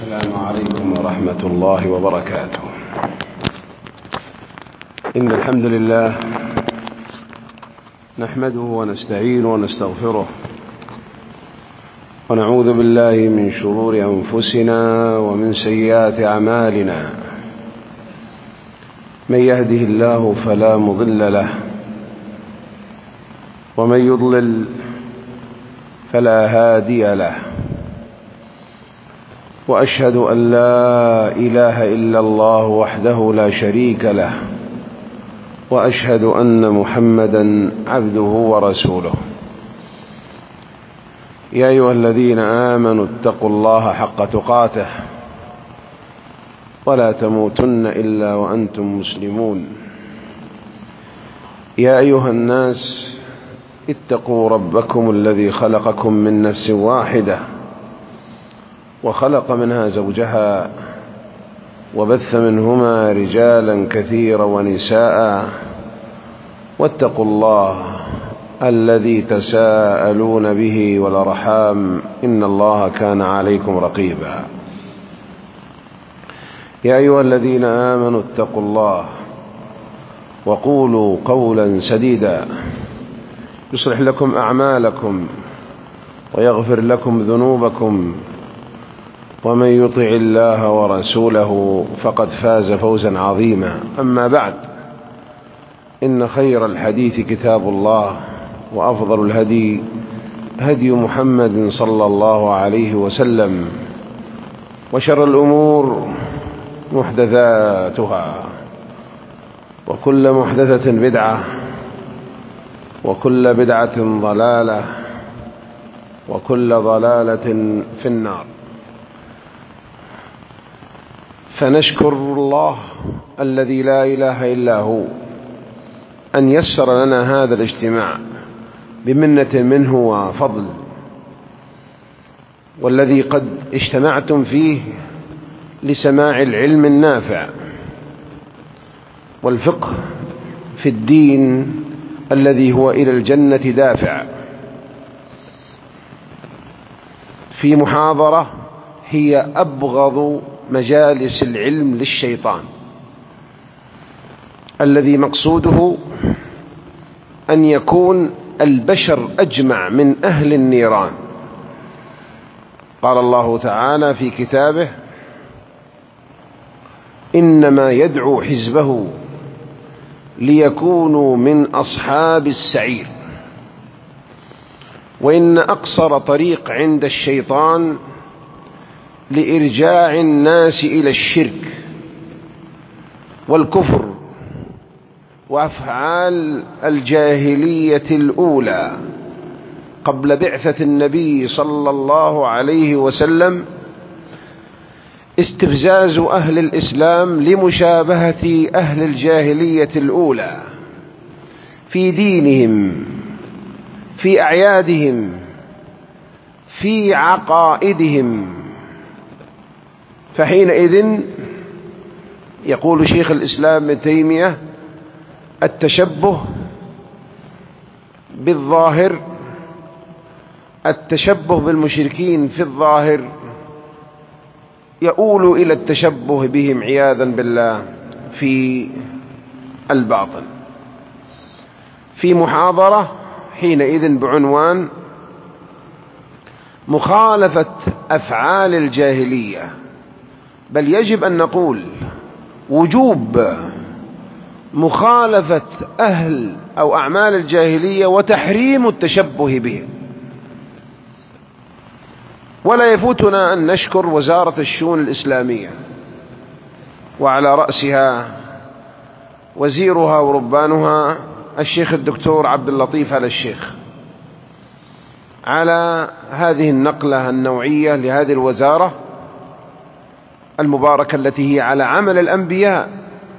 السلام عليكم ورحمة الله وبركاته. إن الحمد لله نحمده ونستعينه ونستغفره ونعوذ بالله من شرور أنفسنا ومن سيئات أعمالنا. من يهده الله فلا مضل له ومن يضلل فلا هادي له، وأشهد أن لا إله إلا الله وحده لا شريك له، وأشهد أن محمدا عبده ورسوله. يا أيها الذين آمنوا اتقوا الله حق تقاته ولا تموتن إلا وأنتم مسلمون. يا أيها الناس اتقوا ربكم الذي خلقكم من نفس واحدة وخلق منها زوجها وبث منهما رجالا كثيرا ونساء، واتقوا الله الذي تساءلون به والأرحام إن الله كان عليكم رقيبا. يا أيها الذين آمنوا اتقوا الله وقولوا قولا سديدا يصلح لكم أعمالكم ويغفر لكم ذنوبكم، ومن يطع الله ورسوله فقد فاز فوزا عظيما. أما بعد، إن خير الحديث كتاب الله، وأفضل الهدي هدي محمد صلى الله عليه وسلم، وشر الأمور محدثاتها، وكل محدثة بدعة، وكل بدعة ضلالة، وكل ضلالة في النار. فنشكر الله الذي لا إله إلا هو أن يسر لنا هذا الاجتماع بمنة منه وفضل، والذي قد اجتمعتم فيه لسماع العلم النافع والفقه في الدين الذي هو إلى الجنة دافع، في محاضرة هي أبغض مجالس العلم للشيطان، الذي مقصوده أن يكون البشر أجمع من أهل النيران. قال الله تعالى في كتابه: إنما يدعو حزبه ليكونوا من أصحاب السعير. وإن أقصر طريق عند الشيطان لإرجاع الناس إلى الشرك والكفر وأفعال الجاهلية الأولى قبل بعثة النبي صلى الله عليه وسلم استفزاز أهل الإسلام لمشابهة أهل الجاهلية الأولى في دينهم، في أعيادهم، في عقائدهم. فحينئذ يقول شيخ الإسلام ابن تيمية: التشبه بالظاهر، التشبه بالمشركين في الظاهر يؤول إلى التشبه بهم عياذا بالله في الباطن. في محاضرة حينئذ بعنوان مخالفة أفعال الجاهلية، بل يجب أن نقول وجوب مخالفة أهل أو أعمال الجاهلية وتحريم التشبه بهم. ولا يفوتنا أن نشكر وزارة الشؤون الإسلامية، وعلى رأسها وزيرها وربانها الشيخ الدكتور عبد اللطيف آل الشيخ، على هذه النقلة النوعية لهذه الوزارة المباركة التي هي على عمل الأنبياء،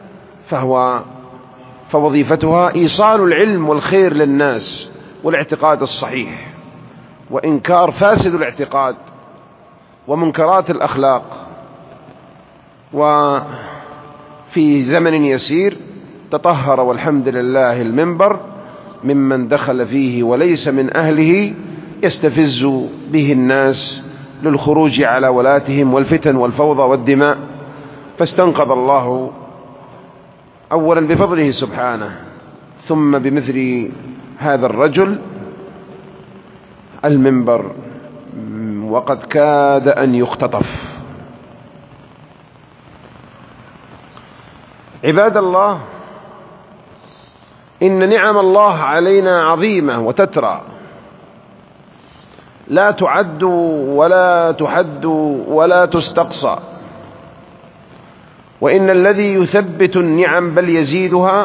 فوظيفتها إيصال العلم والخير للناس والاعتقاد الصحيح، وإنكار فاسد الاعتقاد ومنكرات الأخلاق. وفي زمن يسير تطهر والحمد لله المنبر ممن دخل فيه وليس من أهله يستفز به الناس للخروج على ولاتهم والفتن والفوضى والدماء، فاستنقذ الله أولا بفضله سبحانه، ثم بمثل هذا الرجل المنبر، وقد كاد أن يختطف. عباد الله، إن نعم الله علينا عظيمة وتترى، لا تعد ولا تحد ولا تستقصى، وإن الذي يثبت النعم بل يزيدها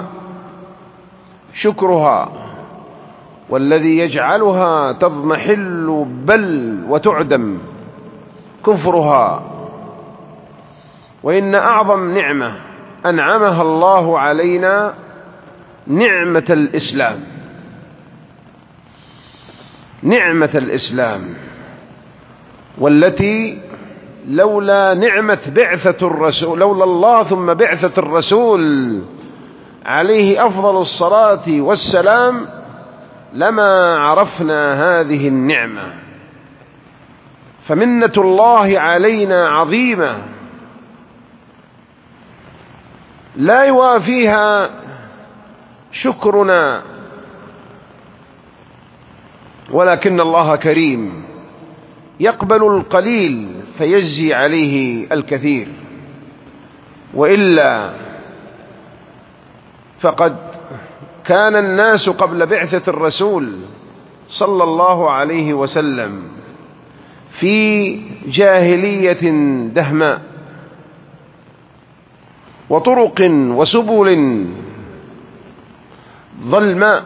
شكرها، والذي يجعلها تضمحل بل وتعدم كفرها. وإن أعظم نعمة أنعمها الله علينا نعمة الإسلام، نعمة الإسلام، والتي لولا نعمة بعثة الرسول، لولا الله ثم بعثة الرسول عليه أفضل الصلاة والسلام لما عرفنا هذه النعمة. فمنة الله علينا عظيمة لا يوافيها شكرنا، ولكن الله كريم يقبل القليل فيجزي عليه الكثير، وإلا فقد كان الناس قبل بعثة الرسول صلى الله عليه وسلم في جاهلية دهماء، وطرق وسبل ظلماء،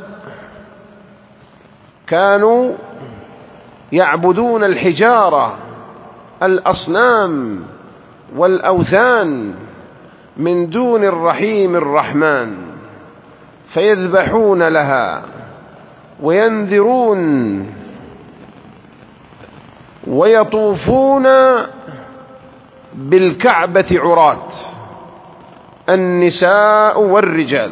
كانوا يعبدون الحجارة، الأصنام والأوثان من دون الرحيم الرحمن، فيذبحون لها وينذرون ويطوفون بالكعبة عراة، النساء والرجال،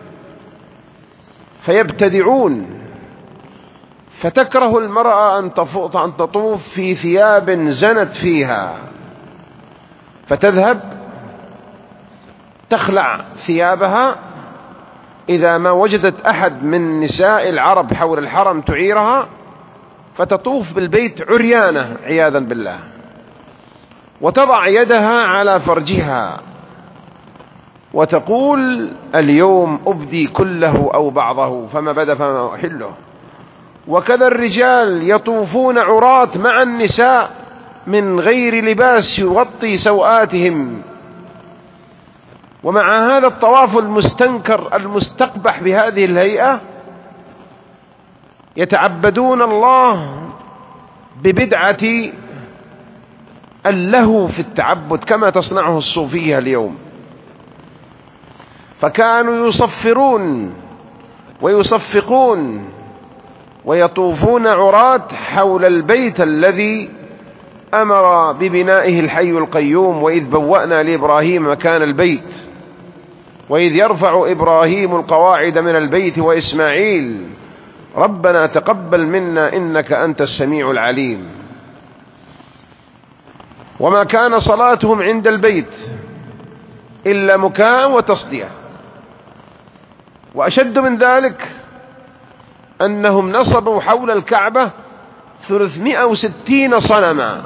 فيبتدعون، فتكره المرأة أن تطوف في ثياب زنت فيها، فتذهب تخلع ثيابها إذا ما وجدت أحد من نساء العرب حول الحرم تعيرها، فتطوف بالبيت عريانة عياذا بالله، وتضع يدها على فرجها وتقول: اليوم أبدي كله أو بعضه، فما بدا فما أحله. وكذا الرجال يطوفون عراة مع النساء من غير لباس يغطي سوآتهم، ومع هذا الطواف المستنكر المستقبح بهذه الهيئة يتعبدون الله ببدعة اللهو في التعبد كما تصنعه الصوفية اليوم. فكانوا يصفرون ويصفقون ويطوفون عراة حول البيت الذي أمر ببنائه الحي القيوم: وإذ بوأنا لإبراهيم مكان البيت وإذ يرفع إبراهيم القواعد من البيت وإسماعيل ربنا تقبل منا إنك أنت السميع العليم. وما كان صلاتهم عند البيت إلا مكاء وتصدية. وأشد من ذلك أنهم نصبوا حول الكعبة 360 صنما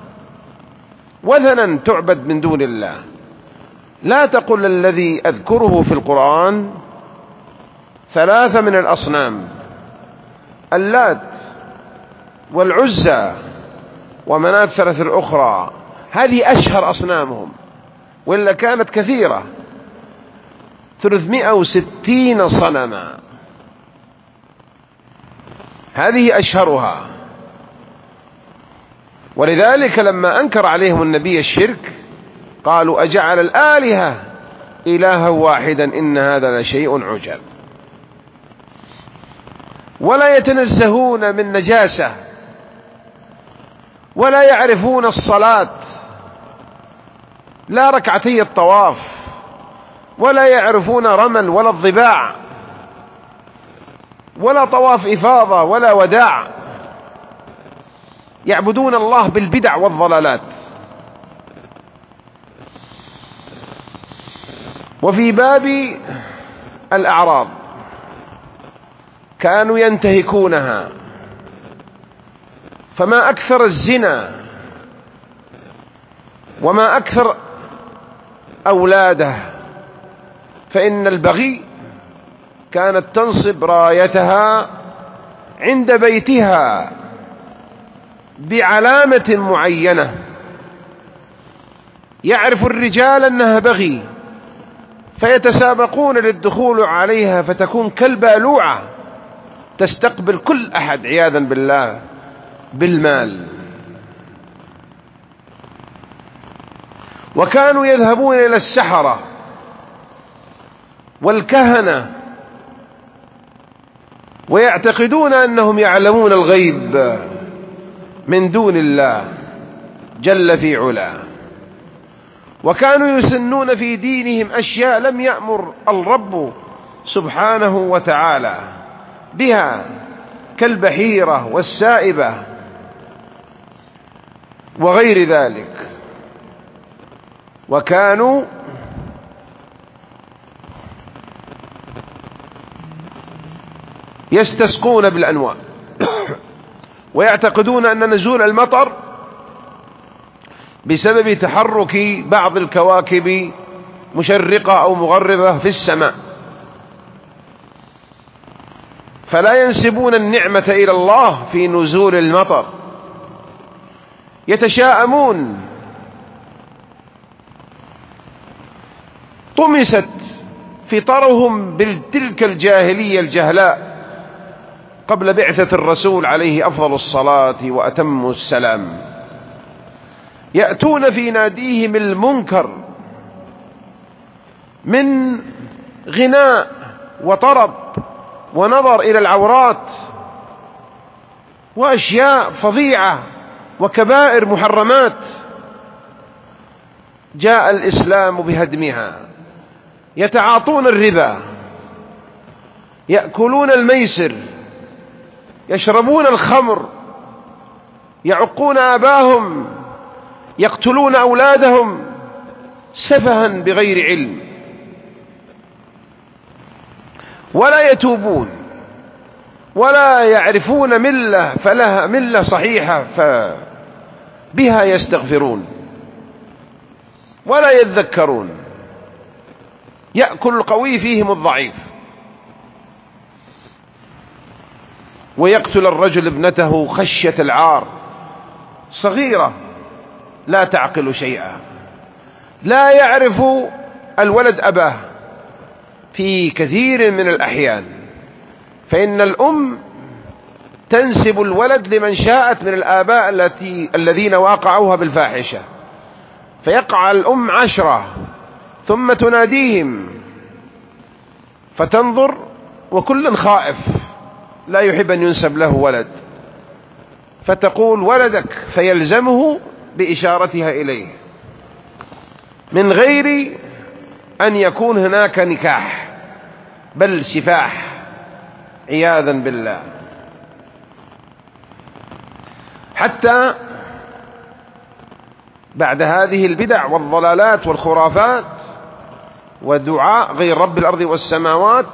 وثنا تعبد من دون الله. لا تقل الذي أذكره في القرآن 3 من الأصنام: اللات والعزى ومناة 3 الأخرى، هذه أشهر أصنامهم، وإلا كانت كثيرة، 360 صنما، هذه أشهرها. ولذلك لما أنكر عليهم النبي الشرك قالوا: أجعل الآلهة إلها واحدا إن هذا لشيء عجاب. ولا يتنزهون من نجاسة، ولا يعرفون الصلاة، لا ركعتي الطواف، ولا يعرفون رمل ولا الضباع ولا طواف إفاضة ولا وداع، يعبدون الله بالبدع والضلالات. وفي باب الأعراض كانوا ينتهكونها، فما أكثر الزنا وما أكثر أولاده، فإن البغي كانت تنصب رايتها عند بيتها بعلامة معينة، يعرف الرجال أنها بغي فيتسابقون للدخول عليها، فتكون كالبالوعة تستقبل كل أحد عياذا بالله بالمال. وكانوا يذهبون إلى السحرة والكهنة ويعتقدون أنهم يعلمون الغيب من دون الله جل في علاه. وكانوا يسنون في دينهم أشياء لم يأمر الرب سبحانه وتعالى بها، كالبحيرة والسائبة وغير ذلك. وكانوا يستسقون بالأنواع ويعتقدون أن نزول المطر بسبب تحرك بعض الكواكب مشرقة أو مغربة في السماء، فلا ينسبون النعمة إلى الله في نزول المطر. يتشاءمون. طمست فطرهم بتلك الجاهلية الجهلاء قبل بعثة الرسول عليه أفضل الصلاة وأتم السلام. يأتون في ناديهم المنكر من غناء وطرب ونظر إلى العورات وأشياء فظيعة وكبائر محرمات، جاء الإسلام بهدمها. يتعاطون الربا، يأكلون الميسر، يشربون الخمر، يعقون آباهم، يقتلون أولادهم سفها بغير علم، ولا يتوبون ولا يعرفون ملة فلها ملة صحيحة فبها يستغفرون ولا يذكرون. يأكل القوي فيهم الضعيف، ويقتل الرجل ابنته خشية العار، صغيرة لا تعقل شيئا، لا يعرف الولد أباه في كثير من الأحيان، فإن الأم تنسب الولد لمن شاءت من الآباء الذين واقعوها بالفاحشة، فيقع الأم 10 ثم تناديهم فتنظر وكل خائف لا يحب أن ينسب له ولد، فتقول ولدك، فيلزمه بإشارتها إليه من غير أن يكون هناك نكاح، بل سفاح عياذا بالله. حتى بعد هذه البدع والضلالات والخرافات ودعاء غير رب الأرض والسماوات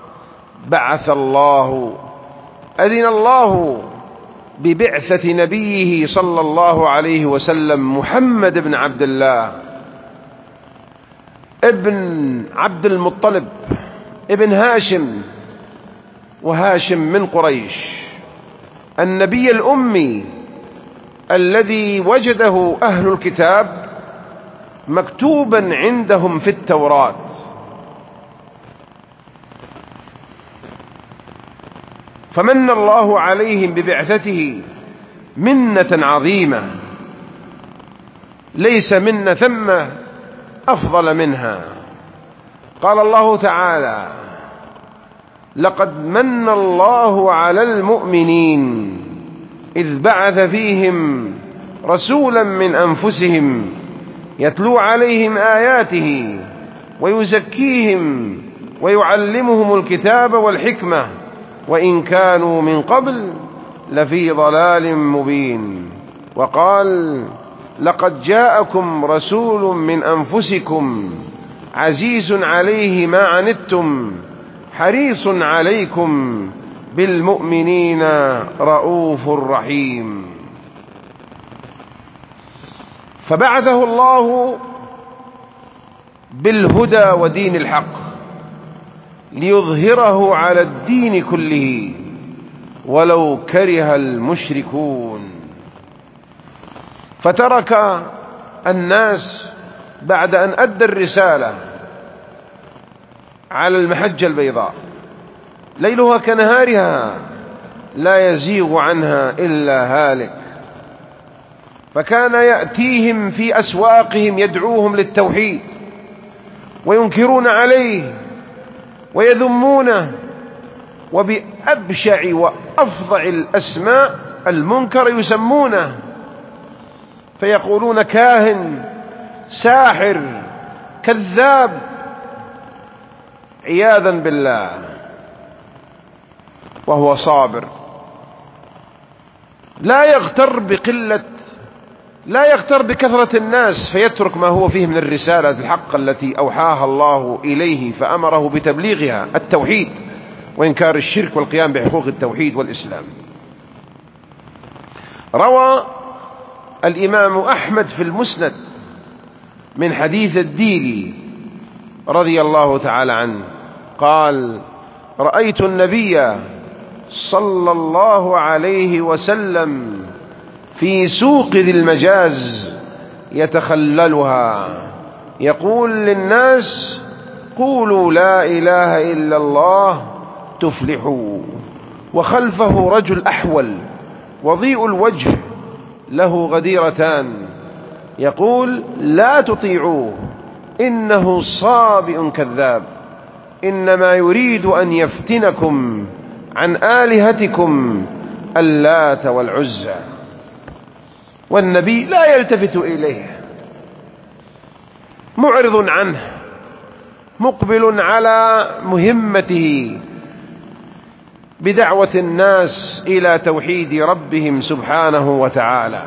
أذن الله ببعثة نبيه صلى الله عليه وسلم محمد بن عبد الله ابن عبد المطلب ابن هاشم، وهاشم من قريش، النبي الأمي الذي وجده أهل الكتاب مكتوبا عندهم في التوراة. فمن الله عليهم ببعثته منة عظيمة ليس منا ثم أفضل منها. قال الله تعالى: لقد من الله على المؤمنين إذ بعث فيهم رسولا من أنفسهم يتلو عليهم آياته ويزكيهم ويعلمهم الكتاب والحكمة وإن كانوا من قبل لفي ضلال مبين. وقال: لقد جاءكم رسول من أنفسكم عزيز عليه ما عنتم حريص عليكم بالمؤمنين رؤوف رحيم. فبعثه الله بالهدى ودين الحق ليظهره على الدين كله ولو كره المشركون. فترك الناس بعد أن أدى الرسالة على المحجة البيضاء ليلها كنهارها لا يزيغ عنها إلا هالك. فكان يأتيهم في أسواقهم يدعوهم للتوحيد وينكرون عليه ويذمونه، وبأبشع وأفظع الأسماء المنكر يسمونه، فيقولون كاهن، ساحر، كذاب، عياذا بالله، وهو صابر لا يغتر بكثرة الناس فيترك ما هو فيه من الرسالة الحق التي أوحاها الله إليه فأمره بتبليغها، التوحيد وإنكار الشرك والقيام بحقوق التوحيد والإسلام. روى الإمام أحمد في المسند من حديث الديلي رضي الله تعالى عنه قال: رأيت النبي صلى الله عليه وسلم في سوق ذي المجاز يتخللها يقول للناس: قولوا لا إله إلا الله تفلحوا. وخلفه رجل أحول وضيء الوجه له غديرتان يقول: لا تطيعوه إنه صابئ كذاب، إنما يريد أن يفتنكم عن آلهتكم اللات والعزى. والنبي لا يلتفت إليه، معرض عنه، مقبل على مهمته بدعوة الناس إلى توحيد ربهم سبحانه وتعالى.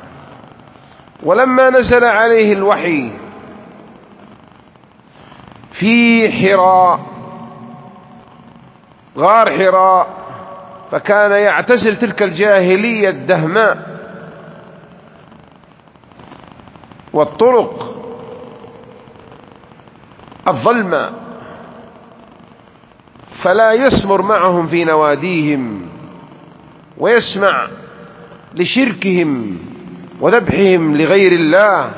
ولما نزل عليه الوحي في حراء، غار حراء، فكان يعتزل تلك الجاهلية الدهماء والطرق الظلمة، فلا يسمر معهم في نواديهم ويسمع لشركهم وذبحهم لغير الله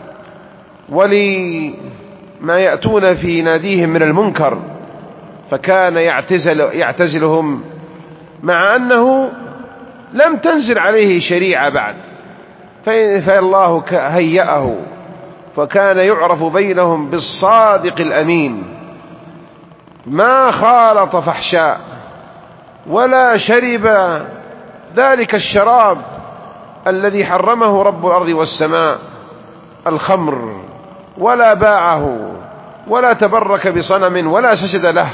ولما يأتون في ناديهم من المنكر، فكان يعتزلهم مع أنه لم تنزل عليه شريعة بعد، فالله هيأه، فكان يعرف بينهم بالصادق الأمين، ما خالط فحشاء ولا شرب ذلك الشراب الذي حرمه رب الأرض والسماء، الخمر، ولا باعه ولا تبرك بصنم ولا سجد له.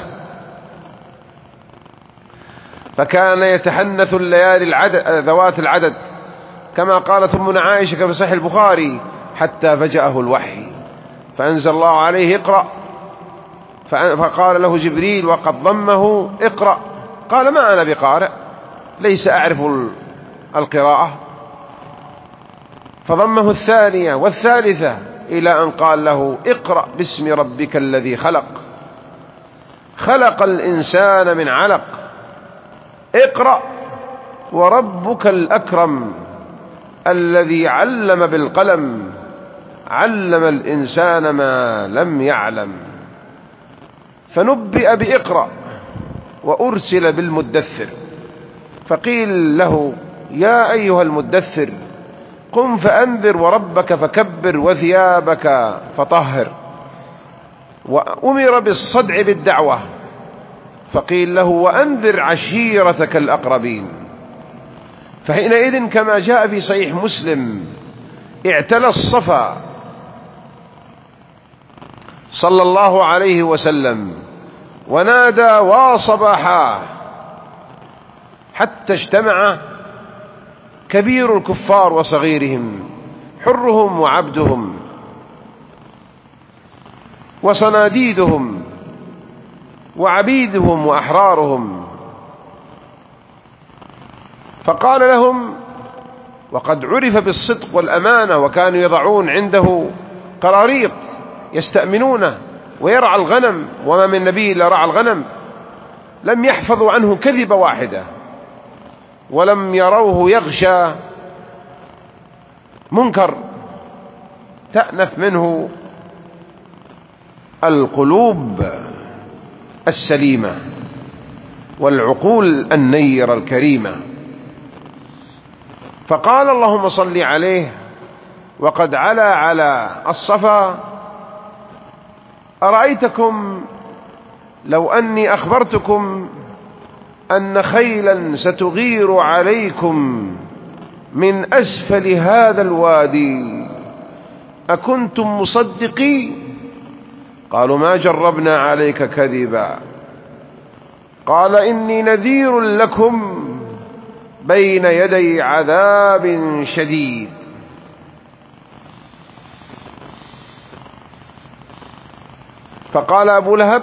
فكان يتحنث الليالي ذوات العدد كما قالت أمنا عائشة في صحيح البخاري: حتى فجأه الوحي فأنزل الله عليه: اقرأ. فقال له جبريل وقد ضمه: اقرأ. قال: ما أنا بقارئ، ليس أعرف القراءة. فضمه الثانية والثالثة إلى أن قال له: اقرأ باسم ربك الذي خلق، خلق الإنسان من علق، اقرأ وربك الأكرم الذي علم بالقلم، علم الإنسان ما لم يعلم. فنبئ بإقرأ وأرسل بالمدثر، فقيل له: يا أيها المدثر قم فأنذر وربك فكبر وثيابك فطهر. وأمر بالصدع بالدعوة، فقيل له: وأنذر عشيرتك الأقربين. فحينئذ كما جاء في صحيح مسلم اعتلى الصفا صلى الله عليه وسلم ونادى وصباحا حتى اجتمع كبير الكفار وصغيرهم، حرهم وعبدهم، وصناديدهم وعبيدهم وأحرارهم. فقال لهم: وقد عرف بالصدق والأمانة، وكانوا يضعون عنده قراريط يستأمنونه ويرعى الغنم، وما من نبي إلا رعى الغنم، لم يحفظوا عنه كذبة واحدة، ولم يروه يغشى منكر تأنف منه القلوب السليمة والعقول النيرة الكريمة. فقال: اللهم صل عليه وقد علا على الصفا: أرأيتكم لو أني أخبرتكم أن خيلا ستغير عليكم من أسفل هذا الوادي أكنتم مصدقين؟ قالوا: ما جربنا عليك كذبا. قال: إني نذير لكم بين يدي عذاب شديد. فقال أبو لهب: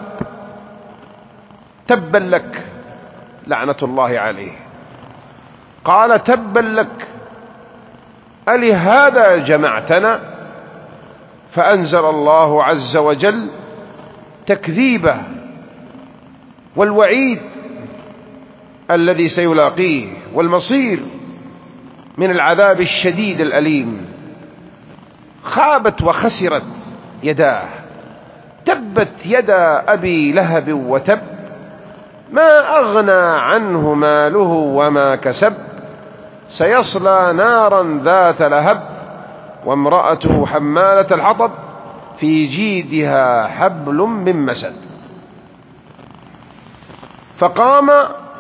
تبا لك، لعنة الله عليه. قال: تبا لك، ألهذا جمعتنا؟ فأنزل الله عز وجل تكذيبه والوعيد الذي سيلاقيه والمصير من العذاب الشديد الأليم. خابت وخسرت يداه، تبت يدا أبي لهب وتب، ما أغنى عنه ماله وما كسب، سيصلى نارا ذات لهب، وامرأته حمالة الحطب، في جيدها حبل من مسد. فقام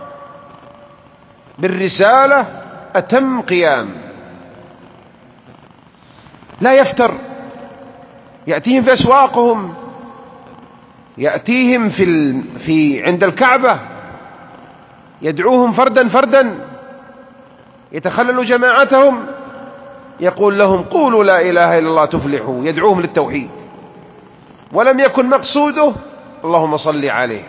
بالرسالة أتم قيام، لا يفتر، يأتيهم في أسواقهم، يأتيهم في عند الكعبة، يدعوهم فردا فردا، يتخلل جماعتهم، يقول لهم: قولوا لا إله إلا الله تفلحوا، يدعوهم للتوحيد. ولم يكن مقصوده اللهم صل عليه،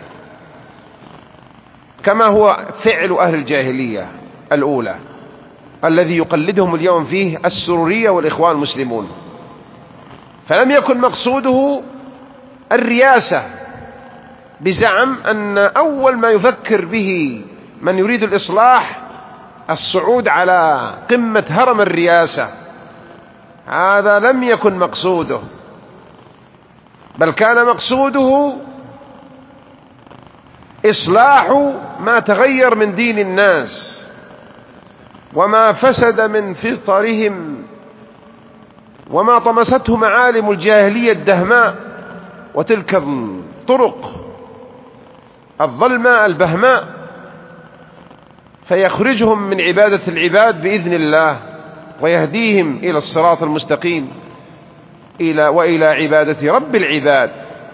كما هو فعل أهل الجاهلية الأولى الذي يقلدهم اليوم فيه السرورية والإخوان المسلمون. فلم يكن مقصوده الرياسة، بزعم أن أول ما يفكر به من يريد الإصلاح الصعود على قمة هرم الرياسة. هذا لم يكن مقصوده، بل كان مقصوده إصلاح ما تغير من دين الناس وما فسد من فطرهم وما طمسته معالم الجاهلية الدهماء وتلك الطرق الظلماء البهماء، فيخرجهم من عبادة العباد بإذن الله ويهديهم إلى الصراط المستقيم وإلى عبادة رب العباد.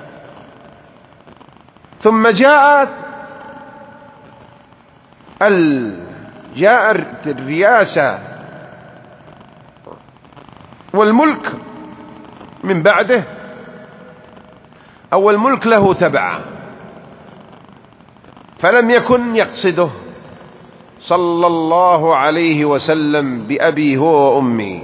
ثم جاءت الرياسة والملك من بعده، أو الملك له تبع، فلم يكن يقصده صلى الله عليه وسلم بأبي هو وأمي،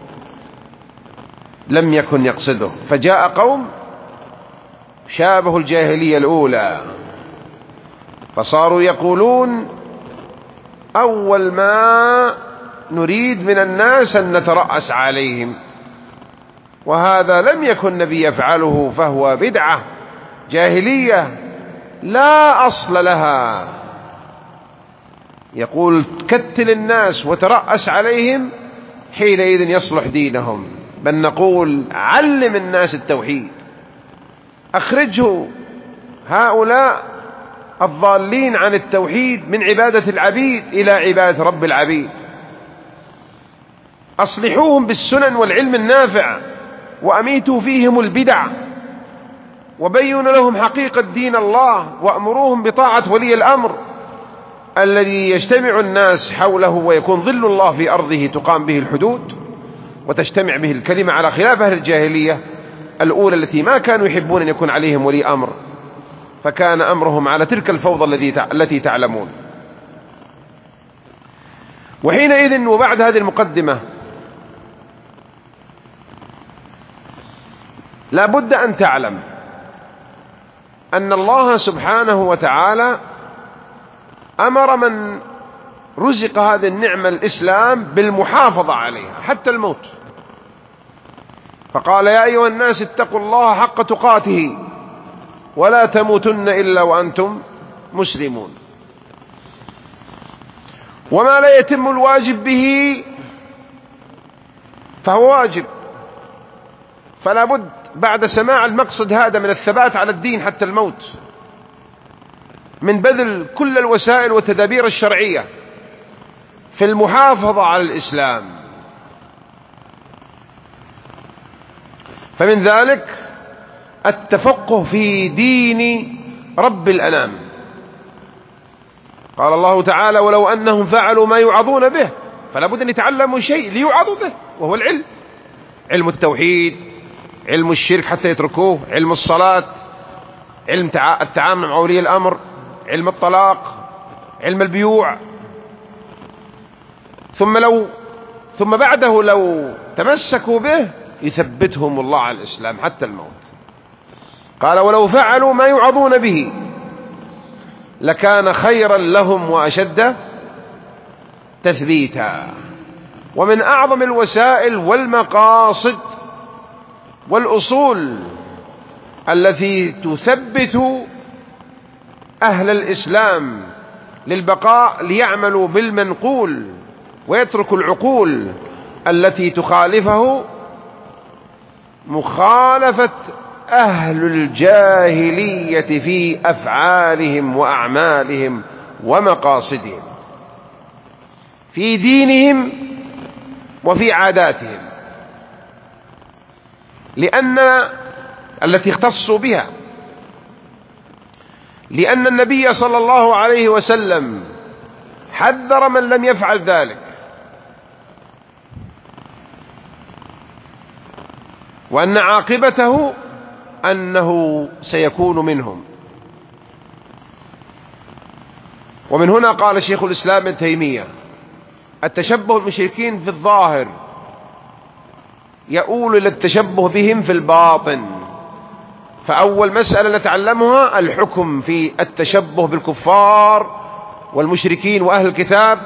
لم يكن يقصده. فجاء قوم شابه الجاهلية الأولى، فصاروا يقولون: أول ما نريد من الناس أن نترأس عليهم، وهذا لم يكن النبي يفعله، فهو بدعة جاهلية لا أصل لها. يقول: كتل الناس وترأس عليهم، حينئذ يصلح دينهم. بل نقول: علم الناس التوحيد، أخرجه هؤلاء الضالين عن التوحيد من عبادة العبيد إلى عبادة رب العبيد، أصلحوهم بالسنن والعلم النافع، وأميتوا فيهم البدع، وبينوا لهم حقيقة دين الله، وأمروهم بطاعة ولي الأمر، الذي يجتمع الناس حوله ويكون ظل الله في أرضه تقام به الحدود وتجتمع به الكلمة، على خلاف أهل الجاهلية الأولى التي ما كانوا يحبون أن يكون عليهم ولي أمر، فكان أمرهم على تلك الفوضى التي تعلمون. وحينئذ وبعد هذه المقدمة لا بد أن تعلم أن الله سبحانه وتعالى أمر من رزق هذه النعمة الإسلام بالمحافظة عليها حتى الموت، فقال: يا أيها الناس اتقوا الله حق تقاته ولا تموتن إلا وأنتم مسلمون. وما لا يتم الواجب به فهو واجب، فلا بد بعد سماع المقصد هذا من الثبات على الدين حتى الموت من بذل كل الوسائل والتدابير الشرعية في المحافظة على الإسلام. فمن ذلك التفقه في دين رب الأنام. قال الله تعالى: ولو أنهم فعلوا ما يوعظون به، فلا بد أن يتعلموا شيء ليوعظوا به، وهو العلم، علم التوحيد، علم الشرك حتى يتركوه، علم الصلاة، علم التعامل مع ولي الأمر، علم الطلاق، علم البيوع. ثم بعده لو تمسكوا به يثبتهم الله على الإسلام حتى الموت. قال: ولو فعلوا ما يوعظون به لكان خيرا لهم وأشد تثبيتا. ومن أعظم الوسائل والمقاصد والأصول التي تثبت أهل الإسلام للبقاء ليعملوا بالمنقول ويتركوا العقول التي تخالفه مخالفة أهل الجاهلية في أفعالهم وأعمالهم ومقاصدهم في دينهم وفي عاداتهم، لأن التي اختصوا بها، لأن النبي صلى الله عليه وسلم حذر من لم يفعل ذلك، وأن عاقبته أنه سيكون منهم. ومن هنا قال شيخ الإسلام ابن تيمية: التشبه بالمشركين في الظاهر يؤول إلى التشبه بهم في الباطن. فأول مسألة نتعلمها الحكم في التشبه بالكفار والمشركين وأهل الكتاب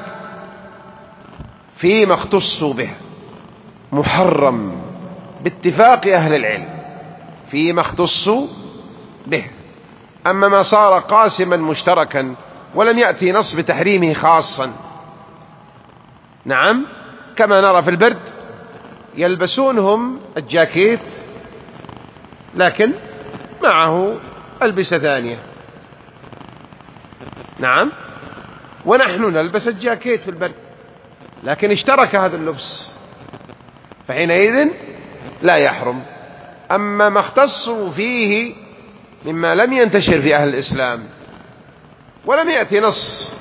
فيما اختصوا به، محرم باتفاق أهل العلم فيما اختصوا به. أما ما صار قاسما مشتركا ولم يأتي نص بتحريمه خاصا، نعم، كما نرى في البرد يلبسونهم الجاكيت لكن معه ألبسة ثانية، نعم، ونحن نلبس الجاكيت في البرد لكن اشترك هذا اللبس، فحينئذ لا يحرم. أما ما اختصوا فيه مما لم ينتشر في أهل الإسلام ولم يأتي نص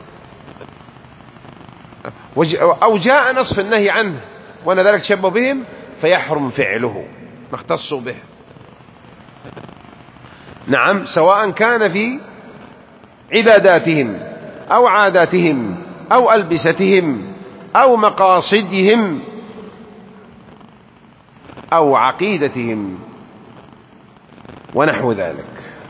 أو جاء نص في النهي عنه وأن ذلك تشبه بهم، فيحرم فعله ما اختصوا به، نعم، سواء كان في عباداتهم أو عاداتهم أو ألبستهم أو مقاصدهم أو عقيدتهم ونحو ذلك،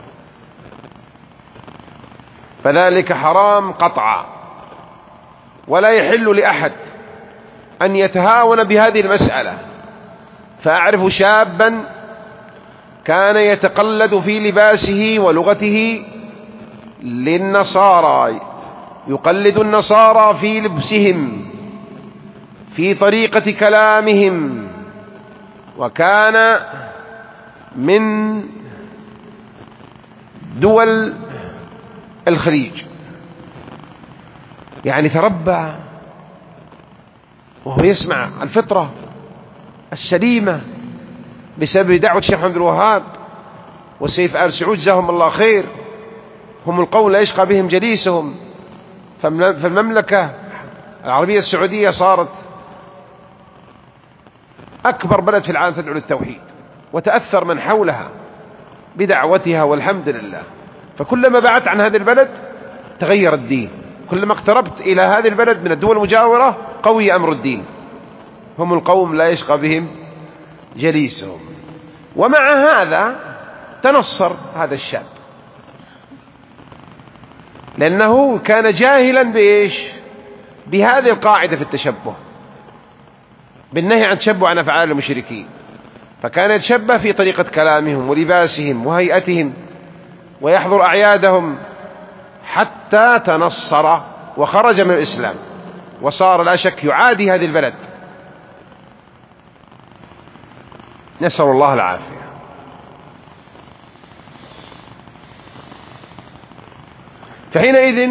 فذلك حرام قطعا. ولا يحل لأحد أن يتهاون بهذه المسألة. فأعرف شابا كان يتقلد في لباسه ولغته للنصارى، يقلد النصارى في لبسهم في طريقة كلامهم، وكان من دول الخليج، يعني تربى وهو يسمع الفطرة السليمة بسبب دعوة الشيخ محمد الوهاب وسيف آل سعود جزاهم الله خير، هم القوم لا يشقى بهم جليسهم، فالمملكة العربية السعودية صارت أكبر بلد في العالم تدعو للتوحيد، وتأثر من حولها بدعوتها والحمد لله. فكلما بعدت عن هذه البلد تغير الدين، كلما اقتربت إلى هذه البلد من الدول المجاورة قوي أمر الدين. هم القوم لا يشقى بهم جليسهم. ومع هذا تنصر هذا الشاب، لأنه كان جاهلا بإيش؟ بهذه القاعدة في التشبه، بالنهي عن تشبه عن أفعال المشركين. فكان يتشبه في طريقة كلامهم ولباسهم وهيئتهم ويحضر أعيادهم، حتى تنصر وخرج من الإسلام، وصار لا شك يعادي هذه البلد. نسأل الله العافية. فحينئذ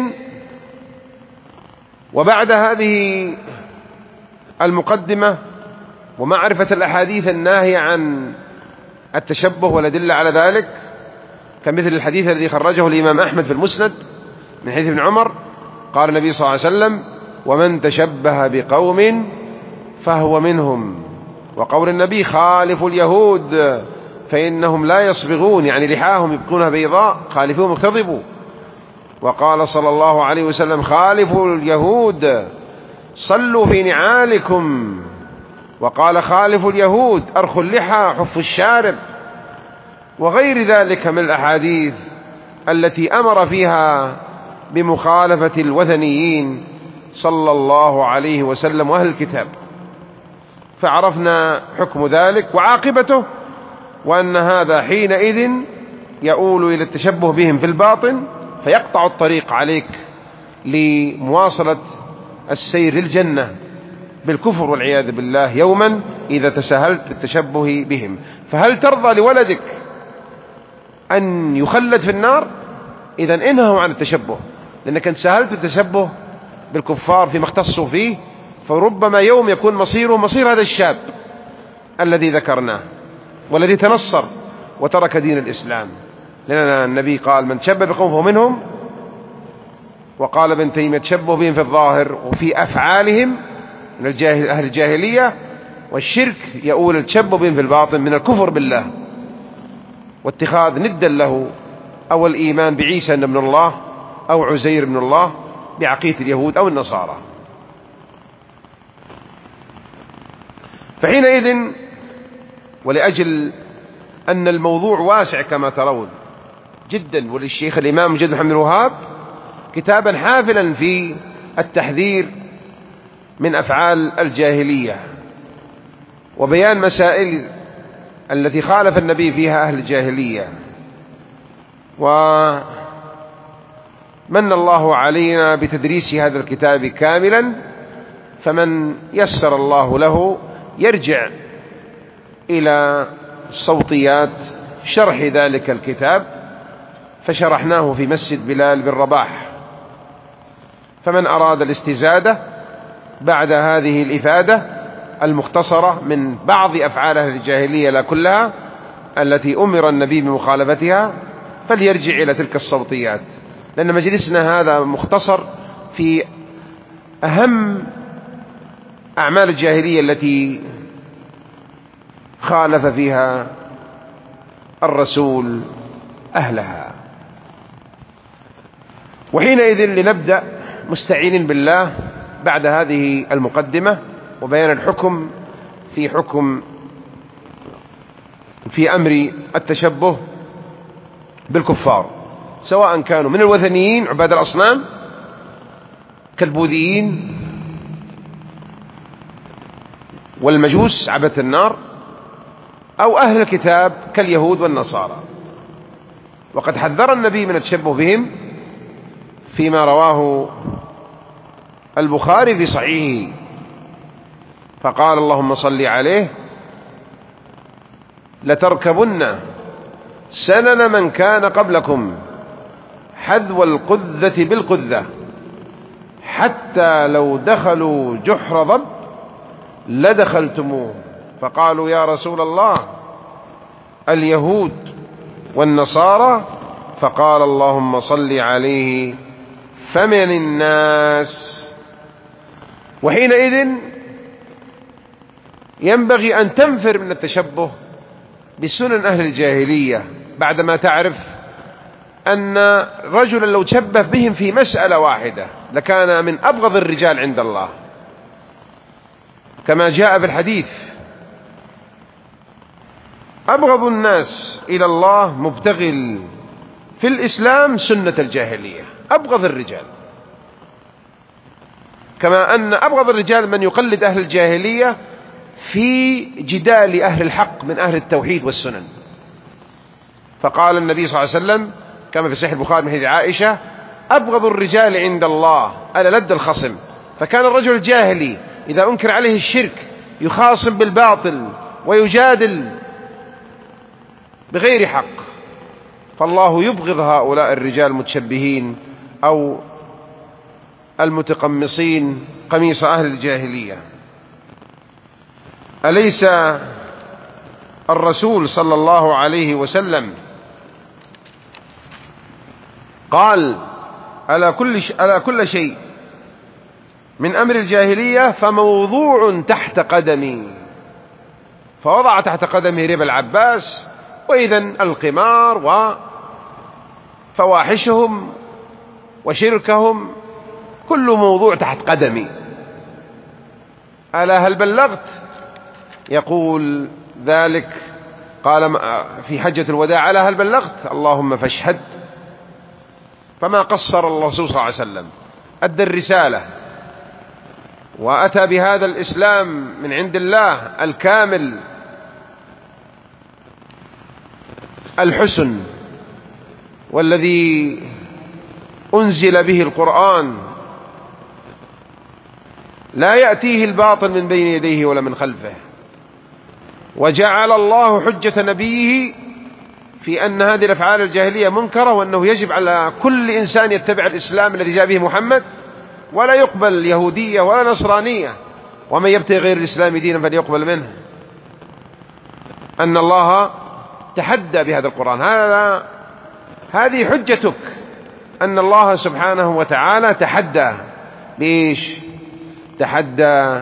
وبعد هذه المقدمة ومعرفة الأحاديث الناهية عن التشبه والأدلة على ذلك، كمثل الحديث الذي خرجه الإمام أحمد في المسند من حديث ابن عمر، قال النبي صلى الله عليه وسلم: ومن تشبه بقوم فهو منهم. وقول النبي: خالفوا اليهود فإنهم لا يصبغون، يعني لحاهم يبقونها بيضاء، خالفوهم اغتضبوا. وقال صلى الله عليه وسلم: خالفوا اليهود صلوا في نعالكم. وقال: خالفوا اليهود أرخوا اللحى حفوا الشارب. وغير ذلك من الأحاديث التي أمر فيها بمخالفة الوثنيين صلى الله عليه وسلم وأهل الكتاب. فعرفنا حكم ذلك وعاقبته، وأن هذا حينئذ يؤول إلى التشبه بهم في الباطن، فيقطع الطريق عليك لمواصلة السير للجنة بالكفر والعياذ بالله يوما إذا تساهلت بالتشبه بهم. فهل ترضى لولدك أن يخلد في النار؟ إذن انهوا عن التشبه، لأنك أنت ساهلت التشبه بالكفار فيما اختصوا فيه، فربما يوم يكون مصيره مصير هذا الشاب الذي ذكرناه والذي تنصر وترك دين الإسلام. لأن النبي قال: من تشبه بقوم فهو منهم. وقال ابن تيمية: تشبه بهم في الظاهر وفي أفعالهم من أهل الجاهلية، والشرك يؤول التشبه بهم في الباطن من الكفر بالله واتخاذ ندا له، أو الإيمان بعيسى ابن الله أو عزير ابن الله بعقيدة اليهود أو النصارى. فحينئذ ولأجل أن الموضوع واسع كما ترون جدا، وللشيخ الإمام مجد محمد الوهاب كتابا حافلا في التحذير من أفعال الجاهلية وبيان مسائل التي خالف النبي فيها أهل الجاهلية. ومن الله علينا بتدريس هذا الكتاب كاملا، فمن يسر الله له يرجع إلى صوتيات شرح ذلك الكتاب، فشرحناه في مسجد بلال بن رباح. فمن أراد الاستزادة بعد هذه الإفادة المختصرة من بعض أفعال أهل الجاهلية لا كلها التي أمر النبي بمخالفتها، فليرجع إلى تلك الصوتيات، لأن مجلسنا هذا مختصر في أهم أعمال الجاهلية التي خالف فيها الرسول أهلها. وحينئذ لنبدأ مستعينين بالله بعد هذه المقدمة وبيان الحكم في أمر التشبه بالكفار، سواء كانوا من الوثنيين عباد الأصنام كالبوذيين والمجوس عبدة النار، أو أهل الكتاب كاليهود والنصارى. وقد حذر النبي من التشبه بهم فيما رواه البخاري في صحيحه، فقال: اللهم صل عليه: لتركبن سنن من كان قبلكم حذو القذة بالقذة حتى لو دخلوا جحر ضب لدخلتموه. فقالوا: يا رسول الله اليهود والنصارى؟ فقال: اللهم صل عليه فمن الناس. وحينئذ ينبغي أن تنفر من التشبه بسنن أهل الجاهلية بعدما تعرف أن رجلا لو تشبه بهم في مسألة واحدة لكان من أبغض الرجال عند الله، كما جاء في الحديث: أبغض الناس إلى الله مبتغي في الإسلام سنة الجاهلية. أبغض الرجال، كما أن أبغض الرجال من يقلد أهل الجاهلية في جدال أهل الحق من أهل التوحيد والسنن. فقال النبي صلى الله عليه وسلم كما في صحيح البخاري من حديث عائشة: أبغض الرجال عند الله ألد الخصم. فكان الرجل الجاهلي إذا أنكر عليه الشرك يخاصم بالباطل ويجادل بغير حق، فالله يبغض هؤلاء الرجال المتشبهين أو المتقمصين قميص أهل الجاهلية. أليس الرسول صلى الله عليه وسلم قال: ألا كل شيء من أمر الجاهلية فموضوع تحت قدمي؟ فوضع تحت قدمه ربا العباس، وإذن القمار وفواحشهم وشركهم كل موضوع تحت قدمي. ألا هل بلغت؟ يقول ذلك قال في حجة الوداع: ألا هل بلغت؟ اللهم فاشهد. فما قصر الرسول صلى الله عليه وسلم، أدى الرسالة وأتى بهذا الإسلام من عند الله الكامل الحسن، والذي أنزل به القرآن لا يأتيه الباطل من بين يديه ولا من خلفه. وجعل الله حجة نبيه في أن هذه الأفعال الجاهلية منكرة، وأنه يجب على كل إنسان يتبع الإسلام الذي جاء به محمد، ولا يقبل يهودية ولا نصرانية، ومن يبتغي غير الإسلام دينا فليقبل منه. أن الله تحدى بهذا القرآن. هذه حجتك، أن الله سبحانه وتعالى تحدى. ليش؟ تحدى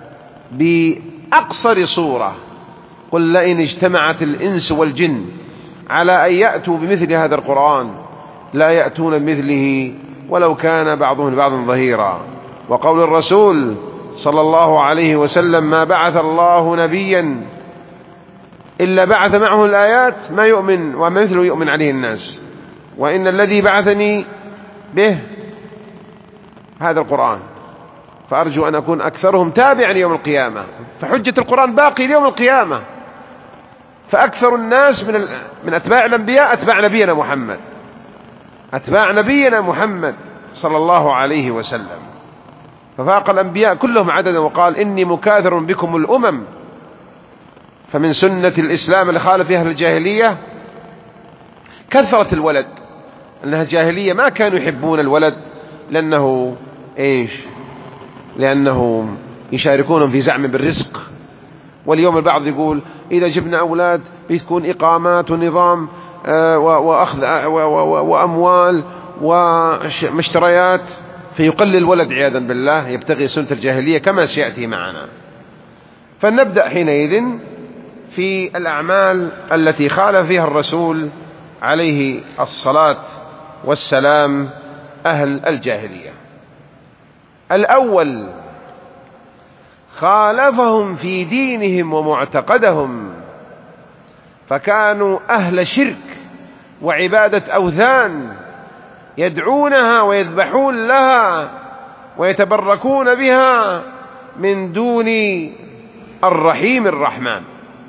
بأقصر صورة: قل لئن اجتمعت الإنس والجن على أن يأتوا بمثل هذا القرآن لا يأتون بمثله ولو كان بعضهم لبعض ظهيرا. وقول الرسول صلى الله عليه وسلم: ما بعث الله نبيا إلا بعث معه الآيات ما يؤمن وما مثله يؤمن عليه الناس، وإن الذي بعثني به هذا القرآن، فأرجو أن أكون أكثرهم تابعا يوم القيامة. فحجة القرآن باقي ليوم القيامة. فأكثر الناس من أتباع الأنبياء أتباع نبينا محمد، أتباع نبينا محمد صلى الله عليه وسلم، ففاق الأنبياء كلهم عددا، وقال: إني مكاثر بكم الأمم. فمن سنة الإسلام اللي خالف فيها الجاهلية كثرة الولد، أنها الجاهلية ما كانوا يحبون الولد لأنه لأنهم يشاركونهم في زعم بالرزق. واليوم البعض يقول: إذا جبنا أولاد بتكون إقامات ونظام وأخذ وأموال ومشتريات، فيقلل الولد عياذا بالله، يبتغي سنة الجاهلية كما سيأتي معنا. فنبدأ حينئذ في الأعمال التي خالف فيها الرسول عليه الصلاة والسلام أهل الجاهلية. الأول: خالفهم في دينهم ومعتقدهم، فكانوا أهل شرك وعبادة أوثان يدعونها ويذبحون لها ويتبركون بها من دون الرحيم الرحمن.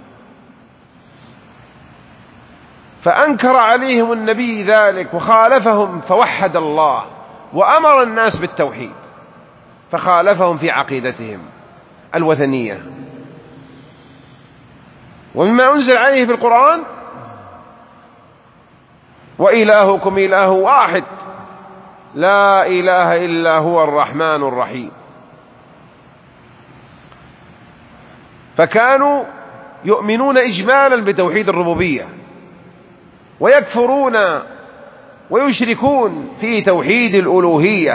فأنكر عليهم النبي ذلك وخالفهم، فوحد الله وأمر الناس بالتوحيد، فخالفهم في عقيدتهم الوثنية. ومما أنزل عليه في القرآن: وإلهكم إله واحد لا إله إلا هو الرحمن الرحيم. فكانوا يؤمنون إجمالا بتوحيد الربوبية، ويكفرون ويشركون في توحيد الألوهية،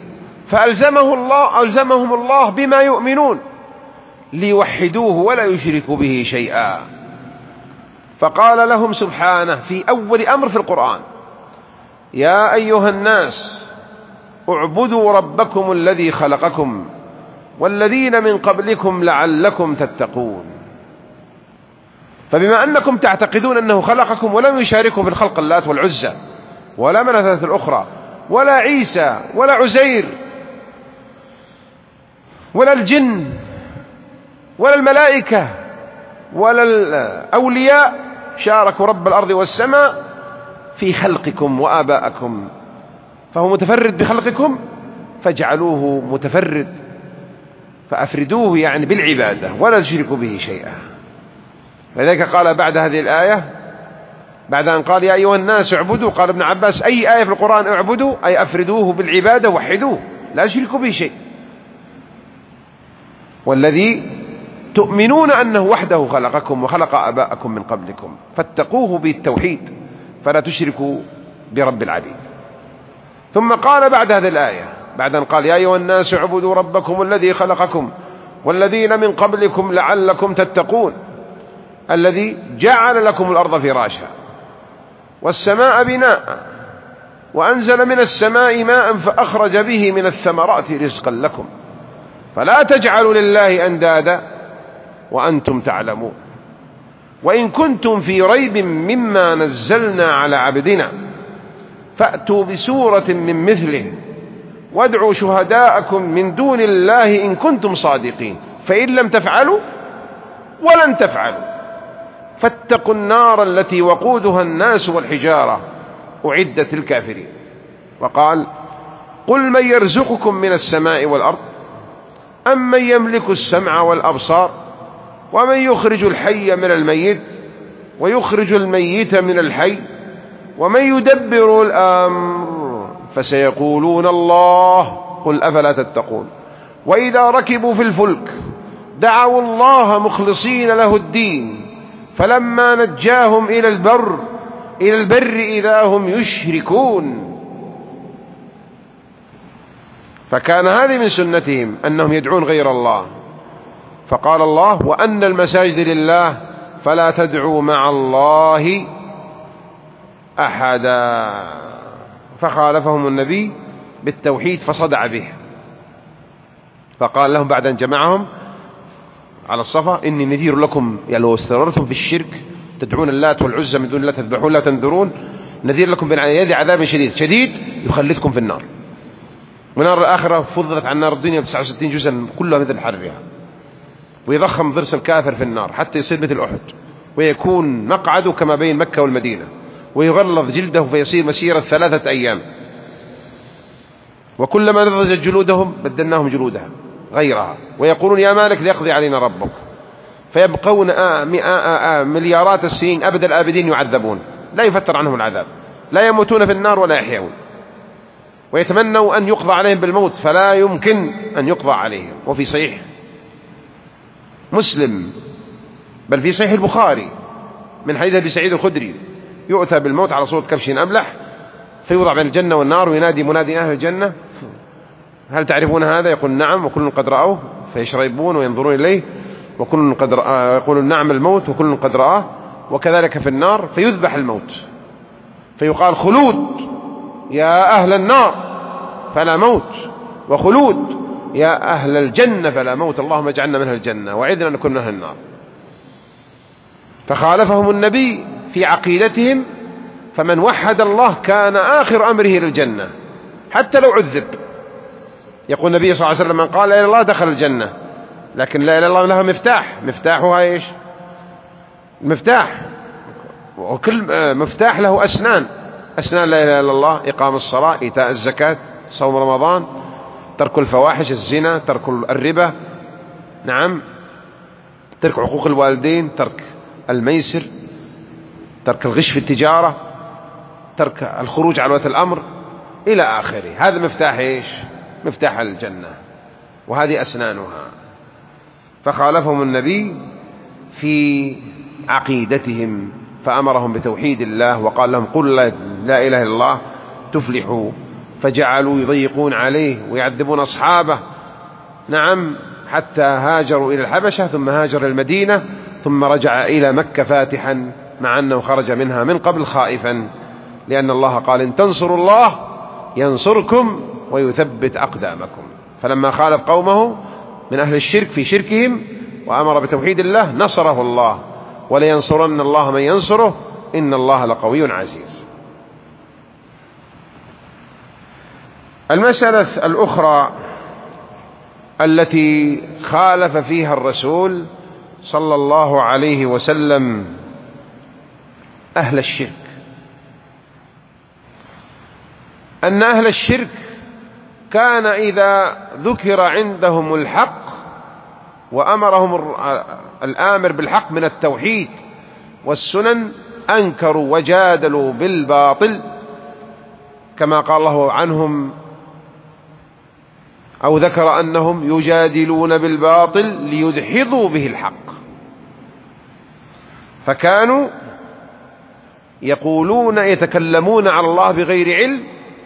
ألزمهم الله بما يؤمنون ليوحدوه ولا يشركوا به شيئا. فقال لهم سبحانه في أول أمر في القرآن: يا أيها الناس اعبدوا ربكم الذي خلقكم والذين من قبلكم لعلكم تتقون. فبما أنكم تعتقدون أنه خلقكم ولم يشاركوا في الخلق اللات والعزى ولا مناة الأخرى ولا عيسى ولا عزير ولا الجن ولا الملائكة ولا الأولياء شاركوا رب الأرض والسماء في خلقكم وآباءكم، فهو متفرد بخلقكم فاجعلوه متفرد، فأفردوه يعني بالعبادة ولا تشركوا به شيئا. لذلك قال بعد هذه الآية، بعد أن قال يا أيها الناس اعبدوا، قال ابن عباس أي آية في القرآن اعبدوا أي أفردوه بالعبادة وحدوه لا تشركوا به شيء، والذي تؤمنون أنه وحده خلقكم وخلق آباءكم من قبلكم فاتقوه بالتوحيد فلا تشركوا برب العبيد. ثم قال بعد هذه الآية، بعد أن قال يا أيها الناس اعبدوا ربكم الذي خلقكم والذين من قبلكم لعلكم تتقون، الذي جعل لكم الأرض فراشا والسماء بناء وأنزل من السماء ماء فأخرج به من الثمرات رزقا لكم فلا تجعلوا لله أندادا وأنتم تعلمون وإن كنتم في ريب مما نزلنا على عبدنا فأتوا بسورة من مثله وادعوا شهداءكم من دون الله إن كنتم صادقين فإن لم تفعلوا ولن تفعلوا فاتقوا النار التي وقودها الناس والحجارة أعدت للكافرين. وقال قل من يرزقكم من السماء والأرض أم من يملك السمع والأبصار ومن يخرج الحي من الميت ويخرج الميت من الحي ومن يدبر الأمر فسيقولون الله قل أفلا تتقون وإذا ركبوا في الفلك دعوا الله مخلصين له الدين فلما نجاهم إلى البر إذا هم يشركون. فكان هذه من سنتهم أنهم يدعون غير الله، فقال الله وأن المساجد لله فلا تدعوا مع الله أحدا، فخالفهم النبي بالتوحيد فصدع به، فقال لهم بعد أن جمعهم على الصفا إني نذير لكم، يعني لو استمررتم في الشرك تدعون اللات والعزى من دون الله تذبحون لا تنذرون نذير لكم بين يدي عذاب شديد يخلدكم في النار. ونار الآخرة فضلت عن نار الدنيا 69 جزءا كلها مثل حرها، ويضخم ضرس الكافر في النار حتى يصير مثل أحد، ويكون مقعده كما بين مكة والمدينة، ويغلظ جلده فيصير مسيرة 3 أيام، وكلما نضجت جلودهم بدلناهم جلودها غيرها، ويقولون يا مالك ليقضي علينا ربك، فيبقون مليارات السنين أبد الآبدين يعذبون لا يفتر عنهم العذاب، لا يموتون في النار ولا يحيون، ويتمنوا أن يقضى عليهم بالموت فلا يمكن أن يقضى عليهم. وفي صحيح مسلم بل في صحيح البخاري من حديث أبي سعيد الخدري يؤتى بالموت على صورة كبش أملح فيوضع بين الجنة والنار وينادي منادي أهل الجنة هل تعرفون هذا؟ يقول نعم، وكل قد رأوه فيشربون وينظرون إليه، وكل قد يقول نعم الموت وكل قد رآه، وكذلك في النار فيذبح الموت فيقال خلود يا أهل النار فلا موت، وخلود يا أهل الجنة فلا موت، اللهم اجعلنا من أهل الجنة وعدنا أن نكون من أهل النار. فخالفهم النبي في عقيدتهم، فمن وحد الله كان آخر أمره للجنة حتى لو عذب. يقول النبي صلى الله عليه وسلم من قال لا إله إلا الله دخل الجنة، لكن لا إله إلا الله لها مفتاح، مفتاحها إيش؟ المفتاح، وكل مفتاح له أسنان لا إله إلا الله، إقام الصلاة، إيتاء الزكاة، صوم رمضان، ترك الفواحش، الزنا، ترك الربا، نعم، ترك عقوق الوالدين، ترك الميسر، ترك الغش في التجارة، ترك الخروج على ولاة الأمر إلى آخره. هذا مفتاح إيش؟ مفتاح الجنة، وهذه أسنانها. فخالفهم النبي في عقيدتهم فأمرهم بتوحيد الله، وقال لهم قل لا إله إلا الله تفلحوا، فجعلوا يضيقون عليه ويعذبون أصحابه. نعم، حتى هاجروا إلى الحبشة، ثم هاجر المدينة، ثم رجع إلى مكة فاتحا، مع أنه خرج منها من قبل خائفا، لأن الله قال: إن تنصروا الله ينصركم ويثبت أقدامكم. فلما خالف قومه من أهل الشرك في شركهم وأمر بتوحيد الله نصره الله، ولينصرن الله من ينصره إن الله لقوي عزيز. المسألة الأخرى التي خالف فيها الرسول صلى الله عليه وسلم أهل الشرك، أن أهل الشرك كان إذا ذكر عندهم الحق وأمرهم الآمر بالحق من التوحيد والسنن أنكروا وجادلوا بالباطل، كما قال الله عنهم أو ذكر أنهم يجادلون بالباطل ليدحضوا به الحق. فكانوا يقولون يتكلمون على الله بغير علم،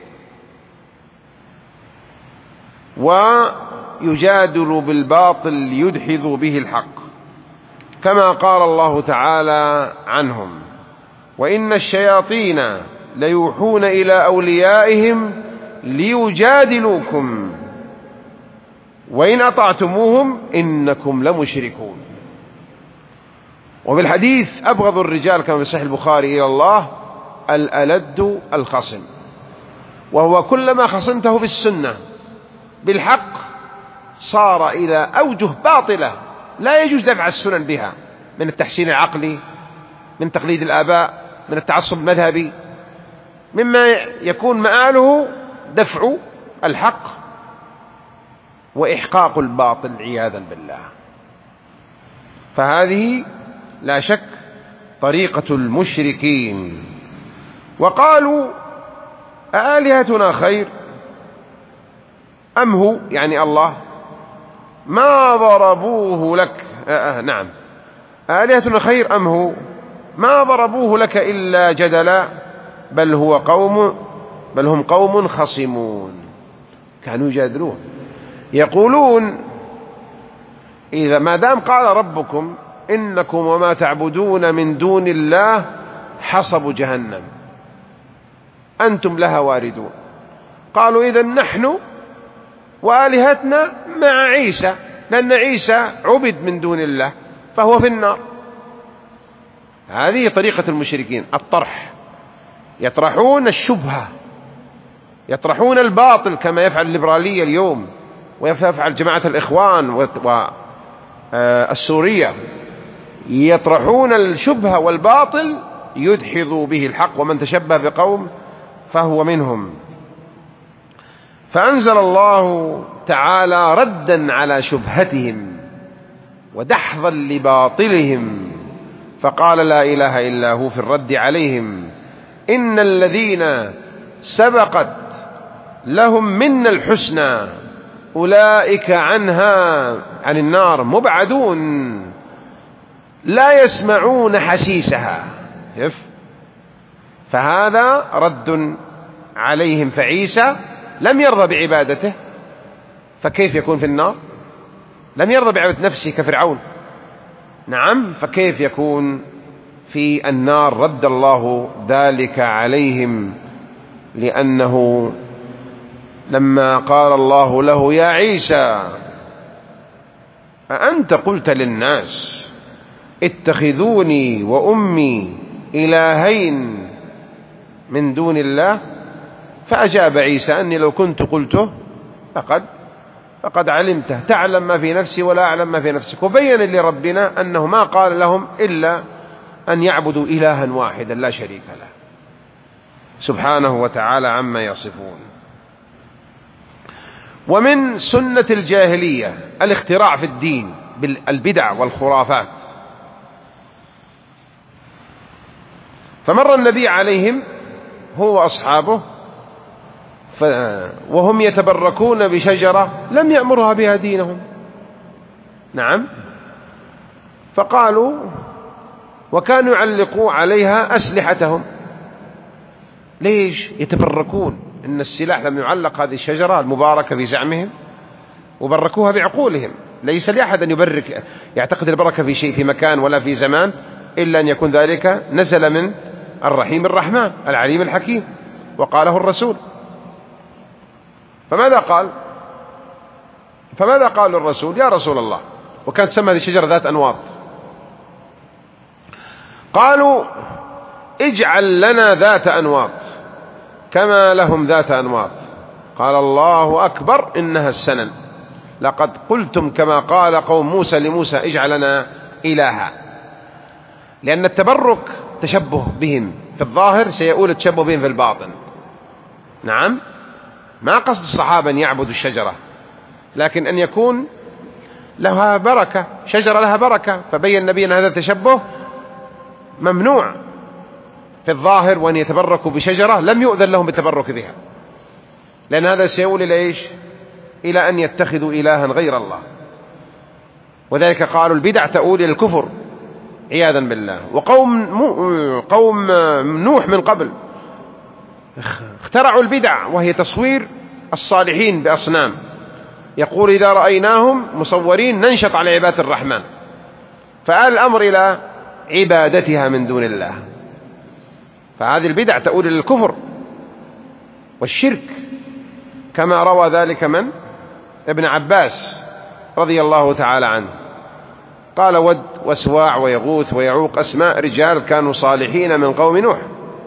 ويجادلوا بالباطل ليدحضوا به الحق، كما قال الله تعالى عنهم: وإن الشياطين ليوحون إلى أوليائهم ليجادلوكم وإن أطعتموهم إنكم لمشركون. وفي الحديث: أبغض الرجال كما في صحيح البخاري إلى الله الألد الخصم، وهو كلما خصمته بالسنة بالحق صار إلى أوجه باطلة لا يجوز دفع السنن بها، من التحسين العقلي، من تقليد الآباء، من التعصب المذهبي، مما يكون مآله دفع الحق وإحقاق الباطل عياذا بالله. فهذه لا شك طريقة المشركين. وقالوا: أآلهتنا خير أم هو، يعني الله، ما ضربوه لك. نعم، آلهتنا خير أم هو ما ضربوه لك إلا جدلا بل هم قوم خصمون. كانوا يجادلون، يقولون: إذا ما دام قال ربكم إنكم وما تعبدون من دون الله حصب جهنم أنتم لها واردون. قالوا: إذا نحن وآلهتنا مع عيسى، لأن عيسى عبد من دون الله فهو في النار. هذه طريقة المشركين، الطرح، يطرحون الشبهة، يطرحون الباطل، كما يفعل الليبرالية اليوم ويفعل جماعة الإخوان والسورية، يطرحون الشبهة والباطل يدحضوا به الحق، ومن تشبه بقوم فهو منهم. فأنزل الله تعالى ردا على شبهتهم ودحضا لباطلهم، فقال: لا إله إلا هو في الرد عليهم: إن الذين سبقت لهم منا الحسنى أولئك عنها عن النار مبعدون لا يسمعون حسيسها. فهذا رد عليهم، فعيسى لم يرضى بعبادته، فكيف يكون في النار؟ لم يرضى بعبادة نفسه كفرعون، نعم، فكيف يكون في النار؟ رد الله ذلك عليهم، لأنه لما قال الله له: يا عيسى أأنت قلت للناس اتخذوني وأمي إلهين من دون الله، فأجاب عيسى: أني لو كنت قلته فقد علمته، تعلم ما في نفسي ولا أعلم ما في نفسك. وبين لربنا أنه ما قال لهم إلا أن يعبدوا إلها واحدا لا شريك له سبحانه وتعالى عما يصفون. ومن سنة الجاهلية الاختراع في الدين بالبدع والخرافات. فمر النبي عليهم هو وأصحابه وهم يتبركون بشجرة لم يأمرها بها دينهم، نعم، فقالوا، وكانوا يعلقوا عليها أسلحتهم، ليش؟ يتبركون إن السلاح لم يعلق هذه الشجرة المباركة في زعمهم وبركوها بعقولهم. ليس لأحد أن يبرك يعتقد البركة في شيء في مكان ولا في زمان إلا أن يكون ذلك نزل من الرحيم الرحمن العليم الحكيم، وقاله الرسول. فماذا قال الرسول؟ يا رسول الله، وكانت تسمى هذه الشجرة ذات أنواط، قالوا اجعل لنا ذات أنواط كما لهم ذات أنواط. قال الله أكبر إنها السنن، لقد قلتم كما قال قوم موسى لموسى اجعل لنا إلها. لأن التبرك تشبه بهم في الظاهر، سيؤول التشبه بهم في الباطن. نعم، ما قصد الصحابة أن يعبدوا الشجرة، لكن أن يكون لها بركة، شجرة لها بركة. فبين النبي أن هذا التشبه ممنوع في الظاهر، وأن يتبركوا بشجرة لم يؤذن لهم بالتبرك بها، لأن هذا سيؤول إلى إيش؟ إلى أن يتخذوا إلها غير الله. وذلك قالوا البدع تؤول إلى الكفر عياذا بالله. وقوم نوح من قبل اخترعوا البدع، وهي تصوير الصالحين بأصنام، يقول إذا رأيناهم مصورين ننشط على عبادة الرحمن، فآل الأمر إلى عبادتها من دون الله. فهذه البدع تؤول إلى الكفر والشرك، كما روى ذلك من؟ ابن عباس رضي الله تعالى عنه، قال ود وسواع ويغوث ويعوق أسماء رجال كانوا صالحين من قوم نوح،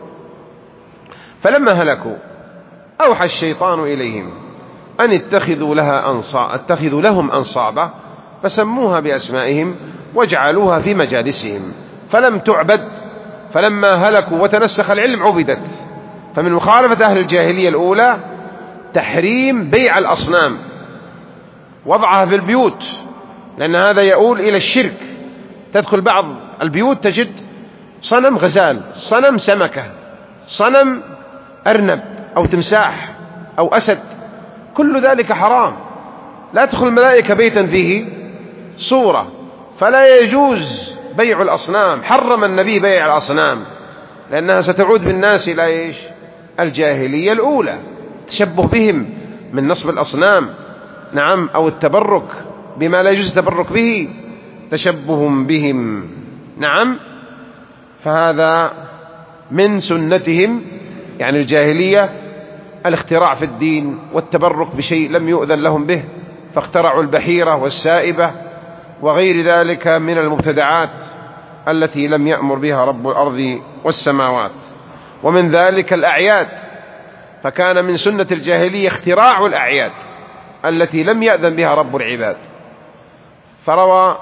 فلما هلكوا أوحى الشيطان إليهم أن اتخذوا لهم أنصابا فسموها بأسمائهم وجعلوها في مجالسهم، فلم تعبد، فلما هلكوا وتنسخ العلم عبدت. فمن مخالفة أهل الجاهلية الأولى تحريم بيع الأصنام، وضعها في البيوت، لأن هذا يؤول إلى الشرك. تدخل بعض البيوت تجد صنم غزال، صنم سمكة، صنم أرنب أو تمساح أو أسد، كل ذلك حرام. لا تدخل الملائكة بيتا فيه صورة، فلا يجوز بيع الأصنام. حرم النبي بيع الأصنام، لأنها ستعود بالناس إلى إيش؟ الجاهلية الأولى، تشبه بهم من نصب الأصنام، نعم، أو التبرك بما لا يجوز التبرك به، تشبه بهم، نعم. فهذا من سنتهم، يعني الجاهلية، الاختراع في الدين والتبرك بشيء لم يؤذن لهم به، فاخترعوا البحيرة والسائبة وغير ذلك من المبتدعات التي لم يأمر بها رب الأرض والسماوات. ومن ذلك الأعياد، فكان من سنة الجاهلية اختراع الأعياد التي لم يأذن بها رب العباد. فروى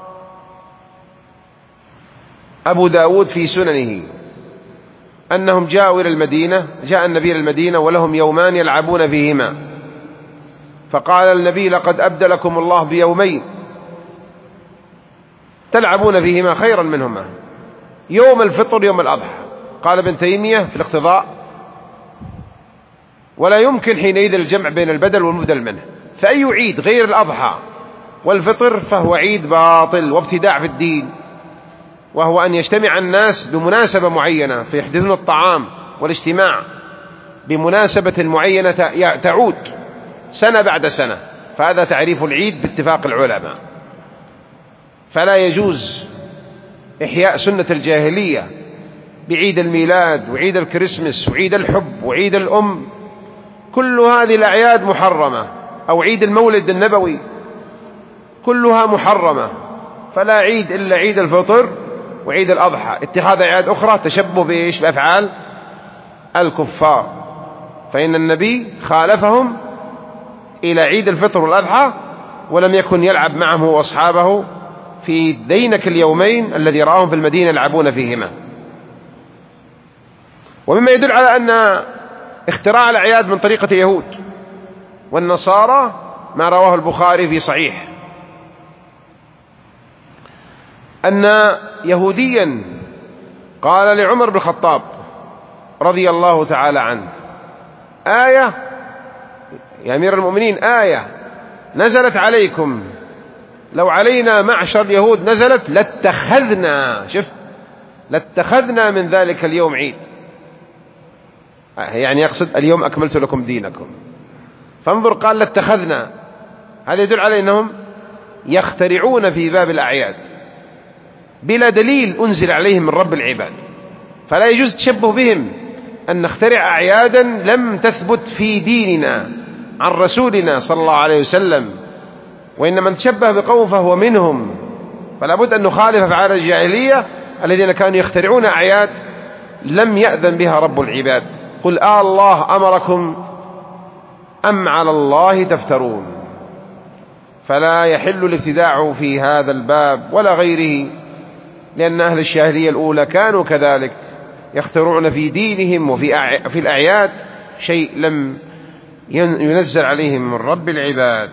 أبو داود في سننه أنهم جاءوا إلى المدينة، جاء النبي إلى المدينة ولهم يومان يلعبون فيهما، فقال النبي لقد أبدلكم الله بيومين تلعبون فيهما خيرا منهما، يوم الفطر يوم الأضحى. قال ابن تيمية في الاقتضاء ولا يمكن حينئذ الجمع بين البدل والمبدل منه، فأي عيد غير الأضحى والفطر فهو عيد باطل وابتداع في الدين، وهو أن يجتمع الناس بمناسبة معينة فيحدثون الطعام والاجتماع بمناسبة معينة تعود سنة بعد سنة، فهذا تعريف العيد باتفاق العلماء. فلا يجوز إحياء سنة الجاهلية بعيد الميلاد وعيد الكريسماس وعيد الحب وعيد الأم، كل هذه الأعياد محرمة، أو عيد المولد النبوي كلها محرمة. فلا عيد إلا عيد الفطر وعيد الأضحى. اتخاذ أعياد أخرى تشبه بإيش؟ بأفعال الكفار، فإن النبي خالفهم إلى عيد الفطر والأضحى ولم يكن يلعب معهم وأصحابه في دينك اليومين الذي رآهم في المدينة يلعبون فيهما. ومما يدل على أن اختراع الأعياد من طريقة اليهود والنصارى ما رواه البخاري في صحيح أن يهوديا قال لعمر بن الخطاب رضي الله تعالى عنه آية يا أمير المؤمنين، آية نزلت عليكم لو علينا معشر اليهود نزلت لاتخذنا من ذلك اليوم عيد. يعني يقصد اليوم أكملت لكم دينكم. فانظر قال لاتخذنا، هذا يدل على أنهم يخترعون في باب الأعياد بلا دليل أنزل عليهم من رب العباد، فلا يجوز تشبه بهم أن نخترع أعيادا لم تثبت في ديننا عن رسولنا صلى الله عليه وسلم، وإن من تشبه بقوم فهو منهم. فلا بد أن نخالف أفعال الجاهلية الذين كانوا يخترعون أعياد لم يأذن بها رب العباد. قل الله أمركم أم على الله تفترون. فلا يحل الابتداع في هذا الباب ولا غيره، لأن أهل الجاهلية الأولى كانوا كذلك يخترعون في دينهم وفي الأعياد شيء لم ينزل عليهم من رب العباد.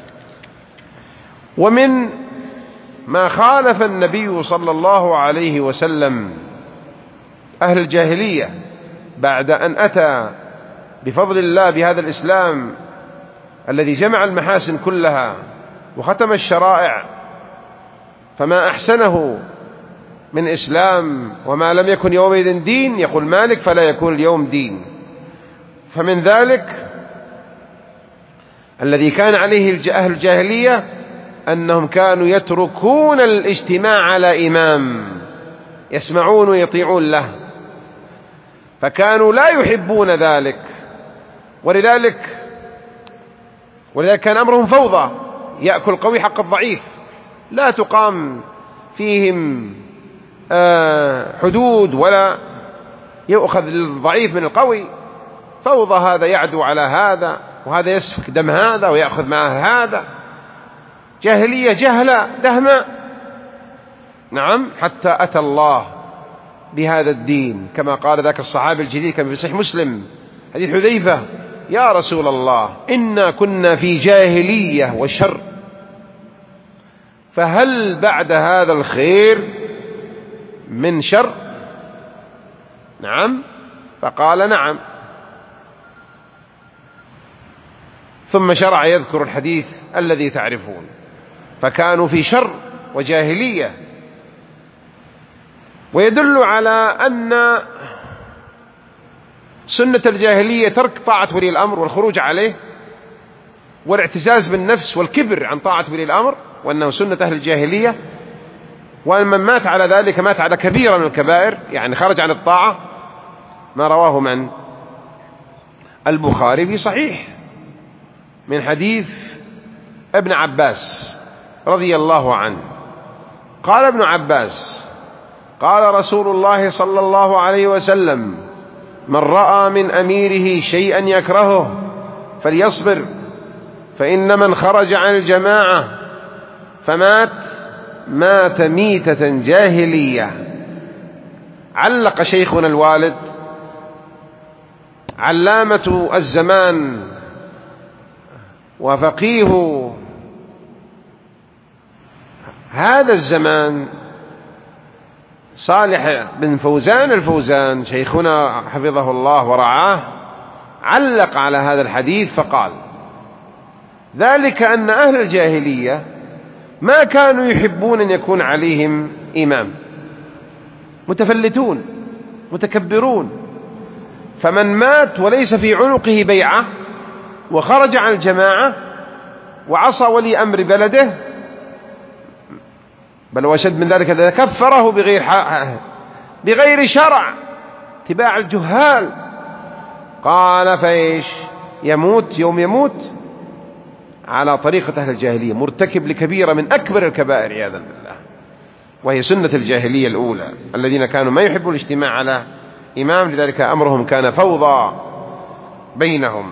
ومن ما خالف النبي صلى الله عليه وسلم أهل الجاهلية بعد أن أتى بفضل الله بهذا الإسلام الذي جمع المحاسن كلها وختم الشرائع، فما أحسنه من إسلام، وما لم يكن يومئذ دين يقول مالك فلا يكون اليوم دين. فمن ذلك الذي كان عليه أهل الجاهلية أنهم كانوا يتركون الاجتماع على إمام يسمعون ويطيعون له، فكانوا لا يحبون ذلك، ولذلك كان أمرهم فوضى، يأكل القوي حق الضعيف، لا تقام فيهم حدود ولا يؤخذ الضعيف من القوي، فوضى، هذا يعدو على هذا وهذا يسفك دم هذا ويأخذ معه هذا، جاهلية جهلة دهمة. نعم، حتى أتى الله بهذا الدين كما قال ذاك الصحابي الجليل كما في صحيح مسلم حديث حذيفة: يا رسول الله إنا كنا في جاهلية وشر، فهل بعد هذا الخير من شر؟ نعم، فقال نعم. ثم شرع يذكر الحديث الذي تعرفون، فكانوا في شر وجاهلية. ويدل على أن سنة الجاهلية ترك طاعة ولي الأمر والخروج عليه والاعتزاز بالنفس والكبر عن طاعة ولي الأمر، وأنه سنة أهل الجاهلية. ومن مات على ذلك مات على كبيرة من الكبائر، يعني خرج عن الطاعة، ما رواه من البخاري في صحيح من حديث ابن عباس رضي الله عنه قال ابن عباس: قال رسول الله صلى الله عليه وسلم: من رأى من أميره شيئا يكرهه فليصبر، فإن من خرج عن الجماعة فمات مات ميتة جاهلية. علق شيخنا الوالد علامة الزمان وفقيه هذا الزمان صالح بن فوزان الفوزان شيخنا حفظه الله ورعاه، علق على هذا الحديث فقال: ذلك أن أهل الجاهلية ما كانوا يحبون أن يكون عليهم إمام، متفلتون متكبرون، فمن مات وليس في عنقه بيعة وخرج عن الجماعة وعصى ولي أمر بلده، بل وشد من ذلك إذا كفره بغير شرع، اتباع الجهال، قال فإيش؟ يموت يوم يموت على طريقة أهل الجاهلية، مرتكب لكبيرة من أكبر الكبائر عياذا بالله، وهي سنة الجاهلية الأولى الذين كانوا ما يحبوا الاجتماع على إمام، لذلك أمرهم كان فوضى بينهم.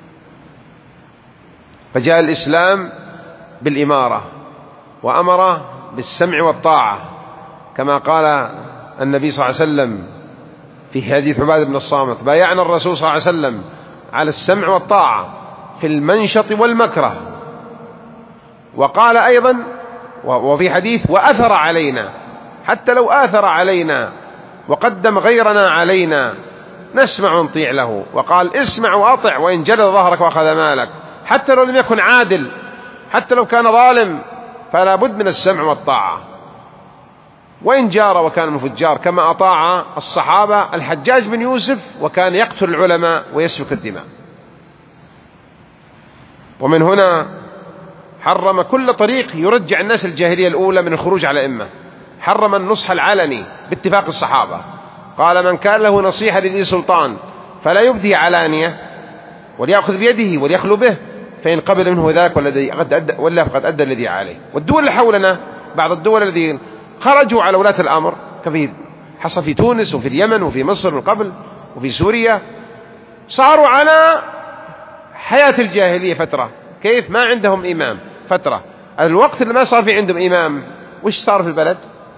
فجاء الإسلام بالإمارة وأمر بالسمع والطاعة، كما قال النبي صلى الله عليه وسلم في حديث عبادة بن الصامت: بايعنا الرسول صلى الله عليه وسلم على السمع والطاعة في المنشط والمكره. وقال أيضا وفي حديث: وأثر علينا، حتى لو آثر علينا وقدم غيرنا علينا نسمع ونطيع له. وقال: اسمع وأطع وإن جلد ظهرك وأخذ مالك، حتى لو لم يكن عادل، حتى لو كان ظالم، فلا بد من السمع والطاعة. وإن جار وكان من الفجار، كما أطاع الصحابة الحجاج بن يوسف وكان يقتل العلماء ويسفك الدماء. ومن هنا حرم كل طريق يرجع الناس الجاهلية الأولى من الخروج على الأئمة. حرم النصح العلني باتفاق الصحابة، قال: من كان له نصيحة لذي سلطان فلا يبدي علانية وليأخذ بيده وليخلو به، فإن قبل منه ذاك ولا فقد أدى الذي عليه. والدول اللي حولنا، بعض الدول الذين خرجوا على ولاة الأمر، كفي حصل في تونس وفي اليمن وفي مصر من قبل وفي سوريا، صاروا على حياة الجاهلية فترة. كيف؟ ما عندهم إمام فترة. الوقت اللي ما صار في عندهم إمام، وش صار في البلد؟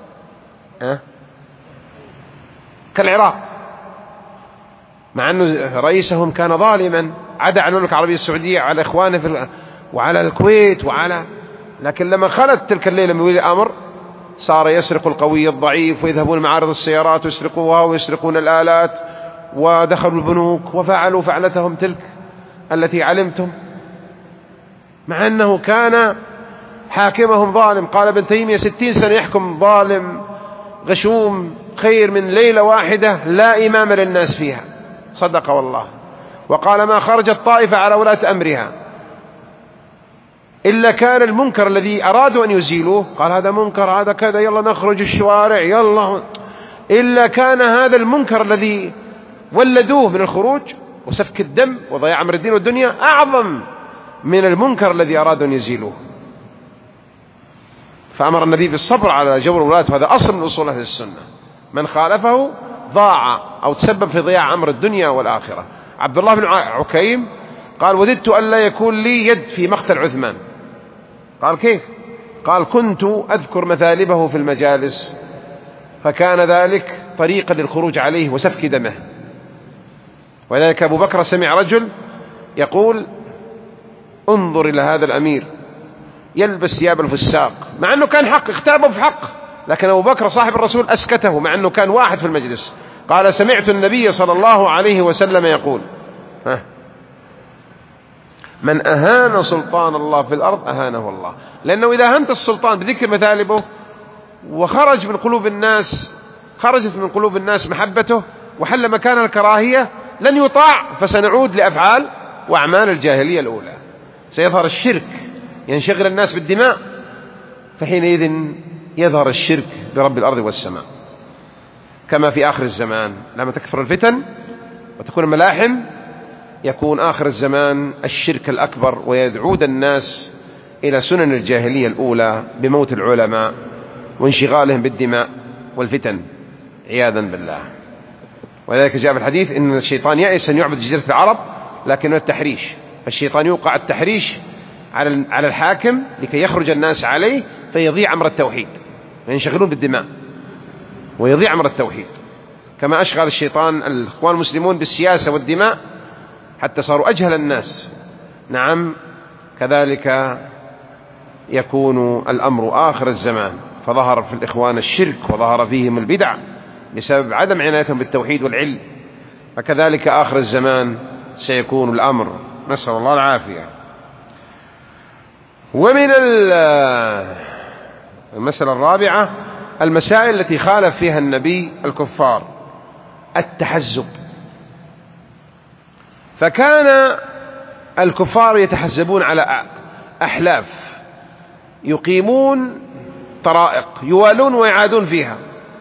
كالعراق، مع أنه رئيسهم كان ظالما، عدا على المملكة العربية السعودية، على إخوانه وعلى الكويت لكن لما خلت تلك الليلة من ولي الأمر، صار يسرق القوي الضعيف، ويذهبون معارض السيارات ويسرقوها ويسرقون الآلات، ودخلوا البنوك وفعلوا فعلتهم تلك التي علمتم، مع أنه كان حاكمهم ظالم. قال ابن تيمية: 60 سنة يحكم ظالم غشوم خير من ليلة واحدة لا إمام للناس فيها. صدق والله. وقال: ما خرجت طائفة على ولاة أمرها إلا كان المنكر الذي أرادوا أن يزيلوه، قال: هذا منكر، هذا كذا، يلا نخرج الشوارع، يلا، إلا كان هذا المنكر الذي ولدوه من الخروج وسفك الدم وضياع أمر الدين والدنيا أعظم من المنكر الذي أرادوا أن يزيلوه. فأمر النبي بالصبر على جور الولاة، وهذا أصل من أصول أهل السنة. من خالفه ضاع أو تسبب في ضياع أمر الدنيا والآخرة. عبد الله بن عكيم قال: وددت أن لا يكون لي يد في مقتل عثمان. قال: كيف؟ قال: كنت أذكر مثالبه في المجالس، فكان ذلك طريقا للخروج عليه وسفك دمه. ولذلك أبو بكر سمع رجل يقول: انظر إلى هذا الأمير يلبس ثياب الفساق، مع أنه كان حق، اختابه في حق، لكن أبو بكر صاحب الرسول أسكته مع أنه كان واحد في المجلس. قال: سمعت النبي صلى الله عليه وسلم يقول: من أهان سلطان الله في الأرض أهانه الله. لأنه إذا أهنت السلطان بذكر مثالبه وخرج من قلوب الناس، خرجت من قلوب الناس محبته وحل مكان الكراهية، لن يطاع، فسنعود لأفعال وأعمال الجاهلية الأولى. سيظهر الشرك، ينشغل الناس بالدماء، فحينئذ يظهر الشرك برب الأرض والسماء. كما في آخر الزمان لما تكثر الفتن وتكون الملاحم، يكون آخر الزمان الشرك الأكبر، ويدعود الناس إلى سنن الجاهلية الأولى بموت العلماء وانشغالهم بالدماء والفتن عياذا بالله. ولذلك جاء في الحديث إن الشيطان يأس أن يعبد جزيرة العرب، لكن التحريش، فالشيطان يوقع التحريش على الحاكم لكي يخرج الناس عليه فيضيع أمر التوحيد، وينشغلون بالدماء ويضيع أمر التوحيد. كما أشغل الشيطان الإخوان المسلمون بالسياسة والدماء حتى صاروا أجهل الناس، نعم، كذلك يكون الأمر آخر الزمان، فظهر في الإخوان الشرك وظهر فيهم البدع بسبب عدم عنايتهم بالتوحيد والعلم، فكذلك آخر الزمان سيكون الأمر، نسأل الله العافية. ومن المسألة الرابعة المسائل التي خالف فيها النبي الكفار: التحزب. فكان الكفار يتحزبون على أحلاف، يقيمون طرائق، يوالون ويعادون فيها،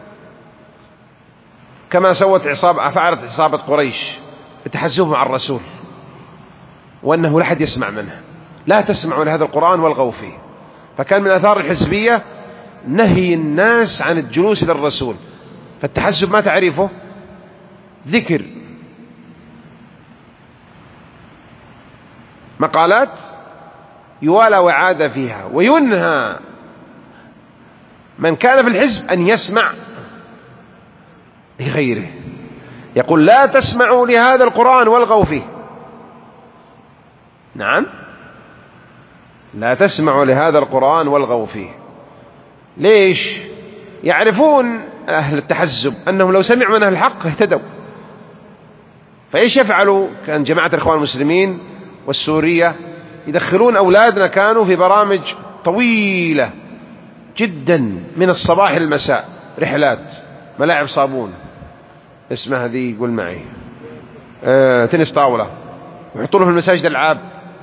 كما فعلت عصابة قريش بتحزبهم على الرسول، وأنه لا أحد يسمع منه، لا تسمعوا لهذا القرآن والغوا فيه. فكان من آثار الحزبية نهي الناس عن الجلوس للرسول. فالتحزب ما تعرفه؟ ذكر مقالات يوالى وعاد فيها، وينهى من كان في الحزب أن يسمع لغيره. يقول: لا تسمعوا لهذا القرآن والغوا فيه. نعم، لا تسمعوا لهذا القرآن والغوا فيه. ليش؟ يعرفون أهل التحزب أنهم لو سمعوا من أهل الحق اهتدوا. فإيش يفعلوا؟ كان جماعة الإخوان المسلمين والسورية يدخلون أولادنا، كانوا في برامج طويلة جدا من الصباح المساء، رحلات، ملاعب صابون اسمها ذي، قول معي، تنس طاولة، ويحطوا له في المساجد ألعاب،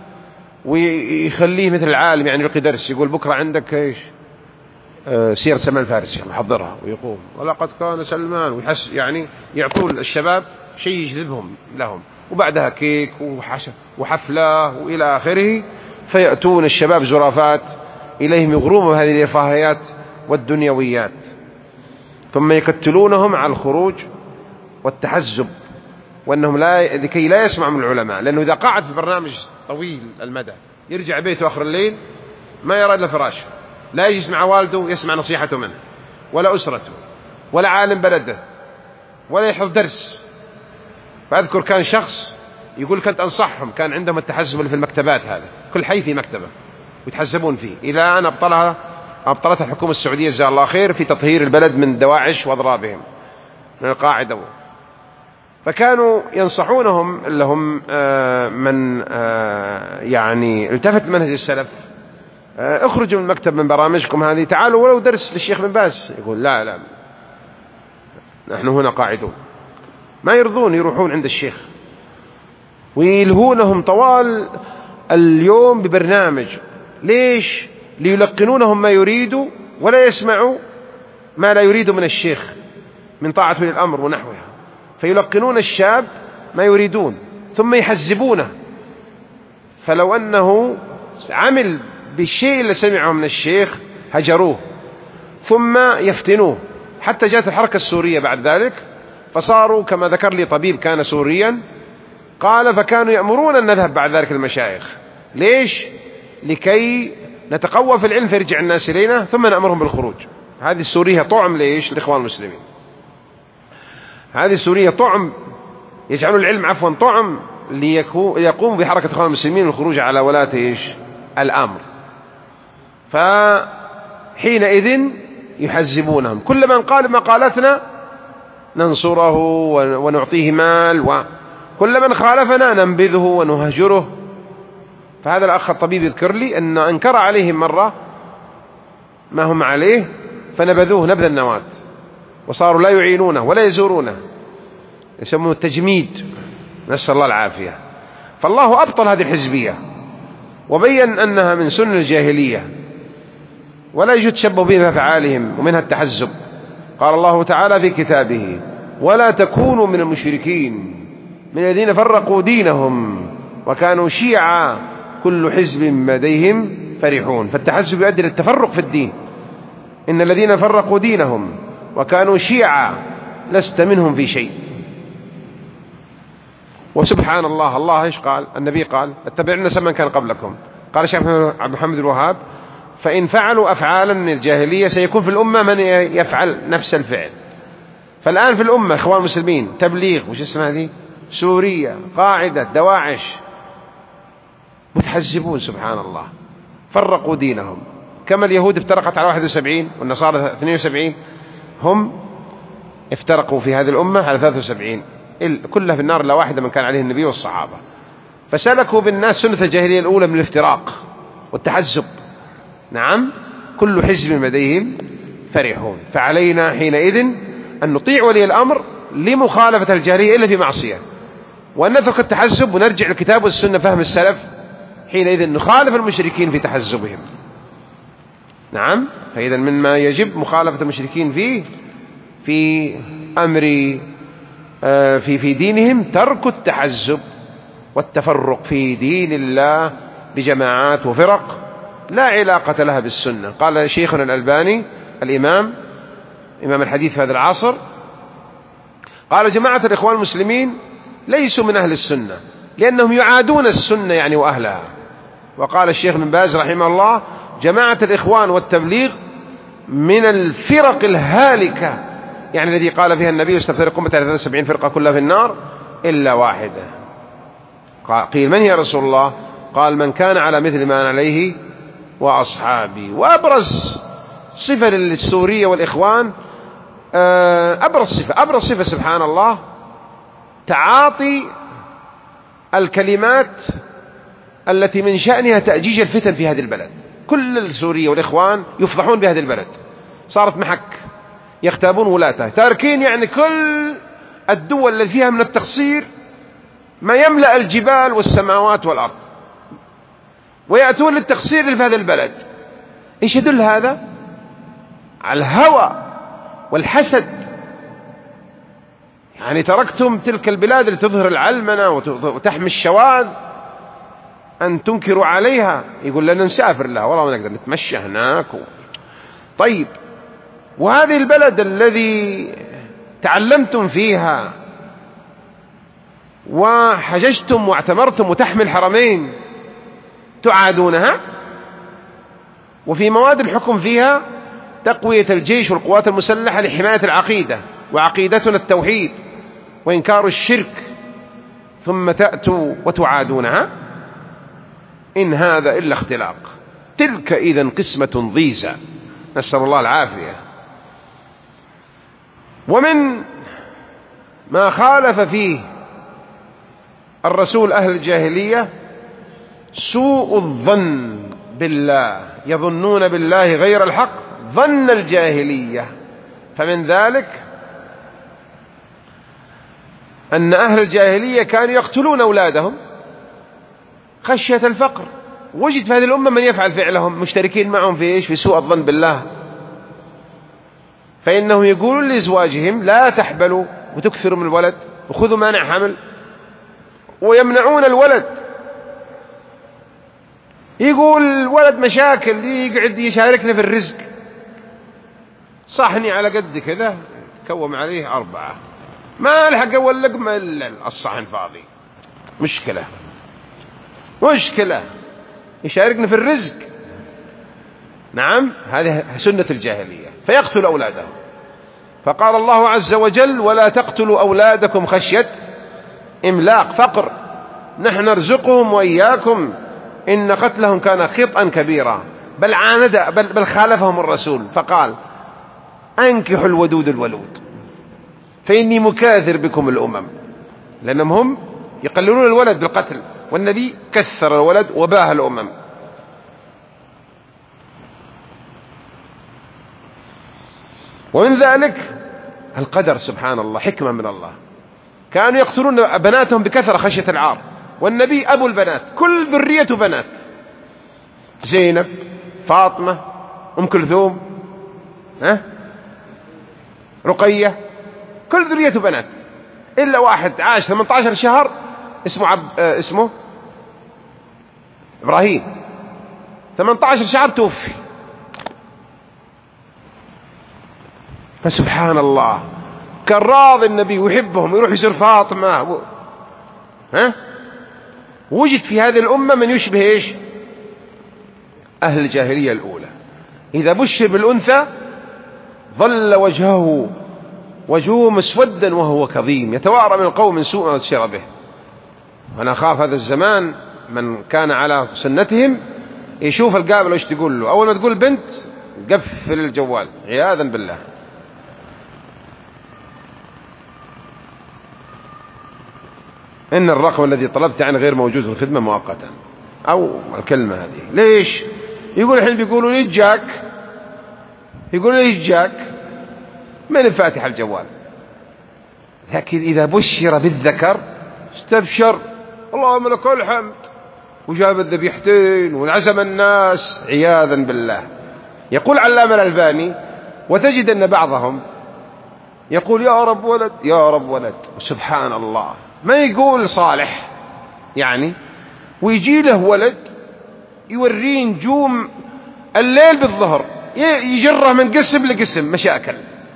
ويخليه مثل العالم يعني يلقي درس، يقول بكرة عندك ايش، سيرة سلمان الفارسي محضرها، ويقوم ولقد كان سلمان، ويحس يعني يعطون الشباب شيء يجذبهم لهم، وبعدها كيك وحفلة وإلى آخره. فيأتون الشباب زرافات إليهم يغروهم هذه الرفاهيات والدنيويات، ثم يقتلونهم على الخروج والتحزب، وأنهم لكي لا يسمعوا من العلماء، لأنه إذا قعد في برنامج طويل المدى يرجع بيته آخر الليل ما يرى إلا فراشه، لا يجلس مع والده يسمع نصيحته منه، ولا أسرته، ولا عالم بلده، ولا يحفظ درس. فأذكر كان شخص يقول كنت أنصحهم، كان عندهم التحزب اللي في المكتبات، هذا كل حي في مكتبة ويتحزبون فيه، إلى أن أبطلتها الحكومة السعودية جزاها الله خير في تطهير البلد من دواعش وأضرابهم من القاعدة. فكانوا ينصحونهم اللي هم من يعني التفت منهج السلف، اخرجوا من المكتب من برامجكم هذه، تعالوا ولو درس للشيخ بن باز. يقول لا لا، نحن هنا قاعدون، ما يرضون يروحون عند الشيخ، ويلهونهم طوال اليوم ببرنامج. ليش؟ ليلقنونهم ما يريدوا ولا يسمعوا ما لا يريد من الشيخ من طاعة ولي الأمر ونحوها، فيلقنون الشاب ما يريدون ثم يحزبونه. فلو أنه عمل بالشيء اللي سمعه من الشيخ هجروه ثم يفتنوه، حتى جاءت الحركة السورية بعد ذلك، فصاروا كما ذكر لي طبيب كان سوريا قال فكانوا يأمرون أن نذهب بعد ذلك المشايخ. ليش؟ لكي نتقوى في العلم فيرجع الناس إلينا ثم نأمرهم بالخروج. هذه السورية طعم ليش؟ الإخوان المسلمين. هذه السورية طعم، يجعلوا العلم عفوا طعم ليقوم بحركة الإخوان المسلمين الخروج على ولاة إيش؟ الأمر. فحينئذ يحزبونهم، كل من قال مقالتنا ننصره ونعطيه مال، وكل من خالفنا ننبذه ونهجره. فهذا الأخ الطبيب يذكر لي أن أنكر عليهم مرة ما هم عليه فنبذوه نبذ النواة، وصاروا لا يعينونه ولا يزورونه، يسمونه التجميد، نسأل الله العافية. فالله أبطل هذه الحزبية وبين أنها من سنن الجاهلية ولا يجوز تشبه بها أفعالهم، ومنها التحزب. قال الله تعالى في كتابه ولا تكونوا من المشركين من الذين فرقوا دينهم وكانوا شيعا كل حزب لديهم فرحون. فالتحزب يؤدي للتفرق في الدين. إن الذين فرقوا دينهم وكانوا شيعا لست منهم في شيء. وسبحان الله، الله إيش قال؟ النبي قال اتبعوا سنن من كان قبلكم. قال الشيخ عبد محمد الوهاب فإن فعلوا أفعالا من الجاهلية سيكون في الأمة من يفعل نفس الفعل. فالآن في الأمة إخوان المسلمين تبليغ وش اسمها هذه، سورية، قاعدة، دواعش، متحزبون سبحان الله، فرقوا دينهم. كما اليهود افترقت على 71 والنصارى 72، هم افترقوا في هذه الأمة على 73، كلها في النار إلا واحدة من كان عليه النبي والصحابة. فسلكوا بالناس سنة الجاهلية الأولى من الافتراق والتحزب. نعم، كل حزب لديهم فرحون. فعلينا حينئذ أن نطيع ولي الأمر لمخالفة الجاهلية إلا في معصية، وأن نترك التحزب ونرجع للكتاب والسنة فهم السلف، حينئذ نخالف المشركين في تحزبهم. نعم، فإذا مما يجب مخالفة المشركين فيه في أمر في دينهم ترك التحزب والتفرق في دين الله بجماعات وفرق لا علاقة لها بالسنة. قال شيخنا الألباني الإمام الحديث في هذا العصر، قال جماعة الإخوان المسلمين ليسوا من أهل السنة لأنهم يعادون السنة يعني وأهلها. وقال الشيخ بن باز رحمه الله جماعة الإخوان والتبليغ من الفرق الهالكة، يعني الذي قال فيها النبي استفترق أمتي على 73 فرقة كلها في النار إلا واحدة. قيل من هي رسول الله؟ قال من كان على مثل ما أنا عليه وأصحابي. وأبرز صفة للسورية والإخوان، أبرز صفة سبحان الله تعاطي الكلمات التي من شأنها تأجيج الفتن في هذه البلد. كل السورية والإخوان يفضحون بهذه البلد، صارت محك يغتابون ولاته، تاركين يعني كل الدول التي فيها من التقصير ما يملأ الجبال والسماوات والأرض، ويأتون للتقصير في هذا البلد. إيش يدل هذا؟ على الهوى والحسد. يعني تركتم تلك البلاد اللي تظهر العلمنة وتحمي الشواذ أن تنكروا عليها. يقول لنا نسافر لها، والله ما نقدر نتمشى هناك طيب، وهذه البلد الذي تعلمتم فيها وحججتم واعتمرتم وتحمي الحرمين تعادونها، وفي مواد الحكم فيها تقوية الجيش والقوات المسلحة لحماية العقيدة، وعقيدتنا التوحيد وإنكار الشرك، ثم تأتوا وتعادونها. إن هذا إلا اختلاق، تلك إذن قسمة ضيزى، نسأل الله العافية. ومن ما خالف فيه الرسول أهل الجاهلية سوء الظن بالله، يظنون بالله غير الحق ظن الجاهلية. فمن ذلك أن أهل الجاهلية كانوا يقتلون أولادهم خشية الفقر. وجد في هذه الأمة من يفعل فعلهم مشتركين معهم في إيش؟ في سوء الظن بالله. فإنهم يقولون لأزواجهم لا تحبلوا وتكثروا من الولد وخذوا مانع حمل، ويمنعون الولد. يقول الولد مشاكل، يقعد يشاركنا في الرزق، صحني على قد كذا تكوم عليه 4، ما لحق أول لقمة إلا الصحن فاضي. مشكلة يشاركنا في الرزق. نعم، هذه سنة الجاهلية، فيقتل أولادهم. فقال الله عز وجل ولا تقتلوا أولادكم خشية إملاق، فقر، نحن نرزقهم وإياكم إن قتلهم كان خطأ كبيرا. بل خالفهم الرسول فقال أنكحوا الودود الولود فإني مكاثر بكم الأمم، لأنهم هم يقللون الولد بالقتل، والنبي كثر الولد وباه الأمم. ومن ذلك القدر، سبحان الله، حكمة من الله. كانوا يقتلون بناتهم بكثرة خشية العار، والنبي أبو البنات، كل ذريته بنات، زينب، فاطمة، أم كلثوم، رقية، كل ذريته بنات، إلا واحد عاش 18 شهر اسمه إبراهيم، 18 شهر توفي. فسبحان الله، كان راضي النبي ويحبهم، يروح يزور فاطمة وجد في هذه الأمة من يشبه إيش؟ أهل الجاهلية الأولى. إذا بشر بالأنثى ظل وجهه مسودا وهو كظيم، يتوارى من القوم من سوء ما بشر به. وأنا أخاف هذا الزمان من كان على سنتهم يشوف القابل وإيش تقول له، أول ما تقول بنت قفل الجوال عياذا بالله. إن الرقم الذي طلبت عنه غير موجود في الخدمة مؤقتا، أو الكلمة هذه ليش؟ يقول الحين بيقولوا لي جاك، يقولوا لي جاك من الفاتحة الجوال. لكن إذا بشر بالذكر استبشر، اللهم لك الحمد، وجاب الذبيحتين وانعزم الناس عياذا بالله. يقول علامة الألباني وتجد أن بعضهم يقول يا رب ولد يا رب ولد، سبحان الله، ما يقول صالح يعني، ويجي له ولد يوريه نجوم الليل بالظهر، يجره من قسم لقسم مشاكل.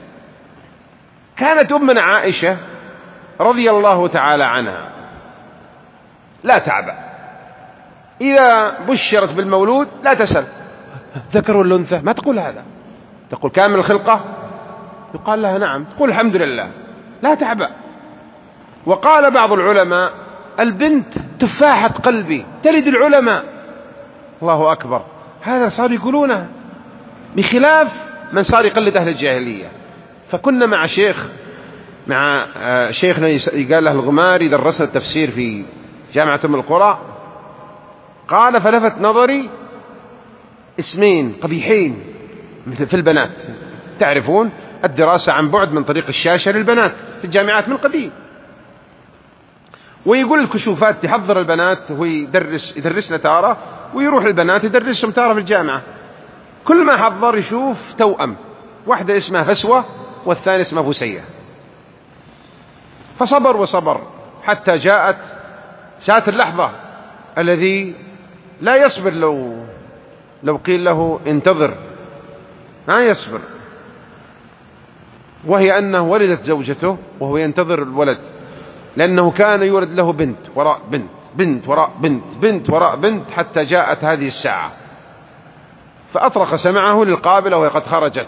كانت أمنا عائشة رضي الله تعالى عنها لا تعبأ، إذا بشرت بالمولود لا تسأل ذكر ولا أنثى، ما تقول هذا، تقول كامل الخلقة، يقال لها نعم، تقول الحمد لله، لا تعبأ. وقال بعض العلماء البنت تفاحة قلبي تلد العلماء، الله أكبر، هذا صار يقولونه، بخلاف من صار يقلد أهل الجاهلية. فكنا مع شيخنا يقال له الغماري، درسنا التفسير في جامعة أم القرى، قال فلفت نظري اسمين قبيحين في البنات، تعرفون الدراسة عن بعد من طريق الشاشة للبنات في الجامعات من قديم. ويقول الكشوفات تحضر البنات يدرسنا تارة، ويروح البنات يدرسهم تارة في الجامعة. كل ما حضر يشوف توأم، واحدة اسمها فسوة والثاني اسمها فسية. فصبر وصبر حتى جاءت اللحظة الذي لا يصبر، لو قيل له انتظر ما يصبر، وهي أنه ولدت زوجته وهو ينتظر الولد، لأنه كان يولد له بنت وراء بنت، بنت وراء بنت، بنت وراء بنت، حتى جاءت هذه الساعة. فأطرق سمعه للقابلة وهي قد خرجت،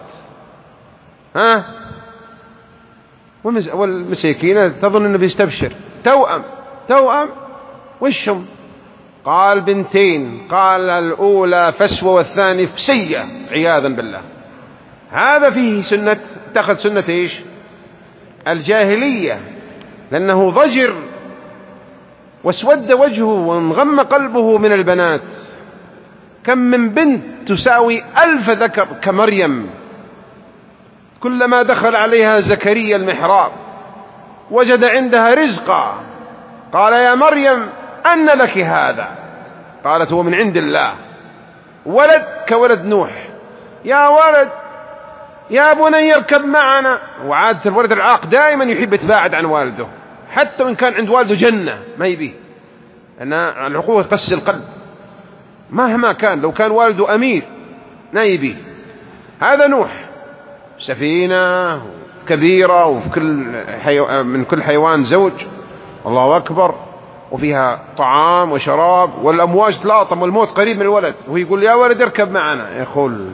والمساكينة تظن أنه بيستبشر توأم وشهم؟ قال بنتين، قال الأولى فسوة والثاني فسية، عياذا بالله. هذا فيه سنة، اتخذ سنة إيش؟ الجاهلية، لأنه ضجر واسود وجهه وانغم قلبه من البنات. كم من بنت تساوي 1000 ذكر كمريم، كلما دخل عليها زكريا المحراب وجد عندها رزقا، قال يا مريم أن لك هذا؟ قالت هو من عند الله. ولد كولد نوح، يا ولد يا بني اركب معنا. وعادة الولد العاق دائما يحب يتباعد عن والده، حتى وإن كان عند والده جنة ما يبيه، أن العقوق يقسي القلب مهما كان، لو كان والده أمير ما يبيه. هذا نوح، سفينة كبيرة وفي من كل حيوان زوج، الله أكبر، وفيها طعام وشراب، والأمواج تلاطم والموت قريب من الولد، وهو يقول يا ولد اركب معنا، يقول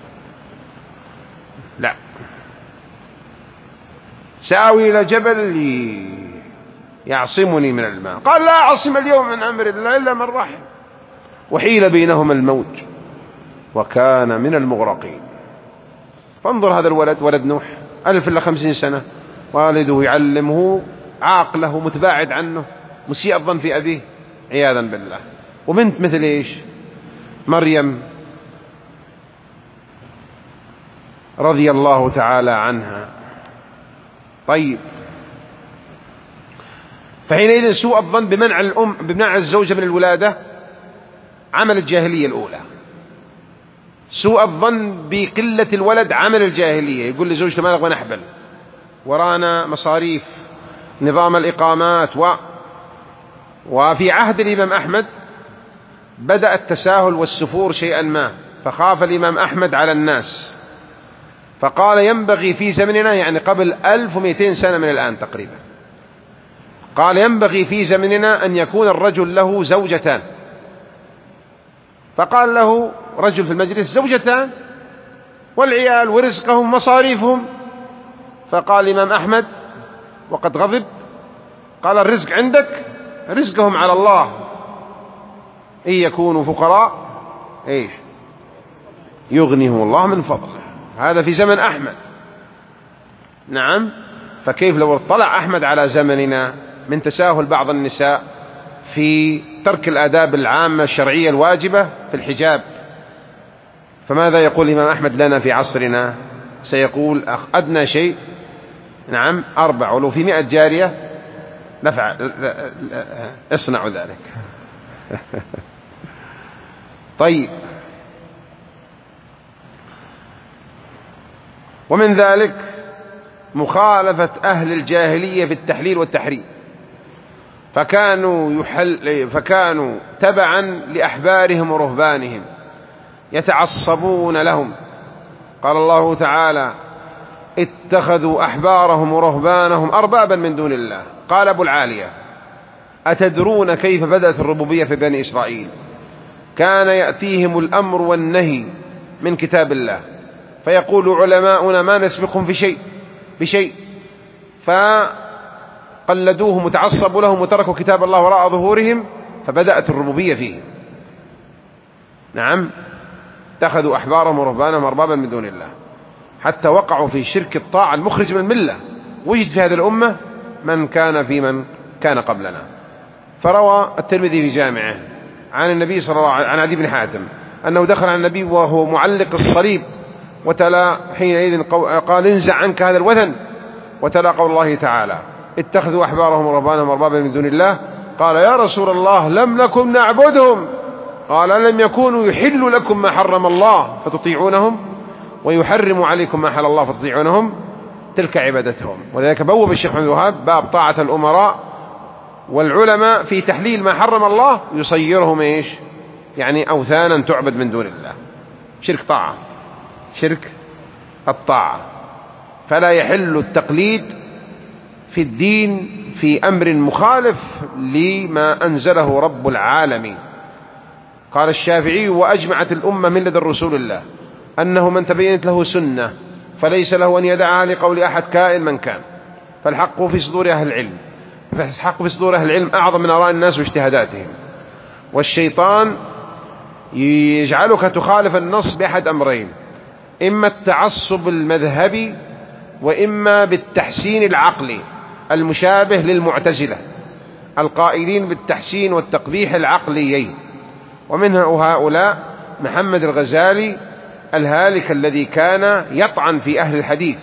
لا، سآوي إلى جبل يعصمني من الماء. قال لا عاصم اليوم من أمر الله إلا من رحم، وحيل بينهما الموج وكان من المغرقين. فانظر هذا الولد، ولد نوح 1000 إلا 50 سنة، والده يعلمه، عاقله متباعد عنه، مسيء الظن في أبيه عياذا بالله. وبنت مثل إيش؟ مريم رضي الله تعالى عنها. طيب، فحينئذ سوء الظن بمنع الزوجة من الولادة عمل الجاهلية الأولى. سوء الظن بقلة الولد عمل الجاهلية، يقول لزوجته ما نبغى نحبل، ورانا مصاريف، نظام الإقامات. وفي عهد الإمام أحمد بدأ التساهل والسفور شيئا ما، فخاف الإمام أحمد على الناس، فقال ينبغي في زمننا، يعني قبل 1200 سنة من الآن تقريبا، قال ينبغي في زمننا أن يكون الرجل له زوجتان. فقال له رجل في المجلس زوجتان والعيال ورزقهم مصاريفهم. فقال الإمام أحمد وقد غضب، قال الرزق عندك، رزقهم على الله، إن يكونوا فقراء إيش يغنيهم الله من فضله. هذا في زمن أحمد. نعم، فكيف لو اطلع أحمد على زمننا من تساهل بعض النساء في ترك الآداب العامة الشرعية الواجبة في الحجاب؟ فماذا يقول الإمام أحمد لنا في عصرنا؟ سيقول أدنى شيء نعم 4، ولو في 100 جارية نفعل، اصنعوا ذلك. طيب، ومن ذلك مخالفة أهل الجاهلية في التحليل والتحريم، فكانوا تبعا لأحبارهم ورهبانهم يتعصبون لهم. قال الله تعالى اتخذوا أحبارهم ورهبانهم أربابا من دون الله. قال أبو العالية أتدرون كيف بدأت الربوبية في بني إسرائيل؟ كان يأتيهم الأمر والنهي من كتاب الله، فيقول علماؤنا ما نسبقهم بشيء، فقلدوهم وتعصبوا لهم وتركوا كتاب الله وراء ظهورهم، فبدأت الربوبية فيهم. نعم، اتخذوا أحبارهم ورهبانهم أربابا من دون الله، حتى وقعوا في شرك الطاعة المخرج من الملة. وجد في هذه الأمة من كان قبلنا. فروى الترمذي في جامعه عن النبي صلى الله عليه وسلم عن عدي بن حاتم أنه دخل على النبي وهو معلق الصليب وتلا حينئذ قال انزع عنك هذا الوثن، وتلا قول الله تعالى اتخذوا أحبارهم ورهبانهم أربابا من دون الله. قال يا رسول الله لم نكن نعبدهم. قال لم يكونوا يحل لكم ما حرم الله فتطيعونهم ويحرم عليكم ما حل الله فتطيعونهم، تلك عبادتهم. ولذلك بوب الشيخ محمد الوهاب باب طاعة الأمراء والعلماء في تحليل ما حرم الله، يصيرهم ايش؟ يعني أوثانا تعبد من دون الله. شرك طاعة، شرك الطاعة. فلا يحل التقليد في الدين في أمر مخالف لما أنزله رب العالمين. قال الشافعي وأجمعت الأمة من لدى رسول الله أنه من تبينت له سنة فليس له أن يدعها لقول أحد كائن من كان، فالحق في صدور أهل العلم، فالحق في صدور أهل العلم أعظم من آراء الناس واجتهاداتهم. والشيطان يجعلك تخالف النص بأحد أمرين: إما التعصب المذهبي، وإما بالتحسين العقلي المشابه للمعتزلة القائلين بالتحسين والتقبيح العقليين. ومنها هؤلاء محمد الغزالي الهالك الذي كان يطعن في أهل الحديث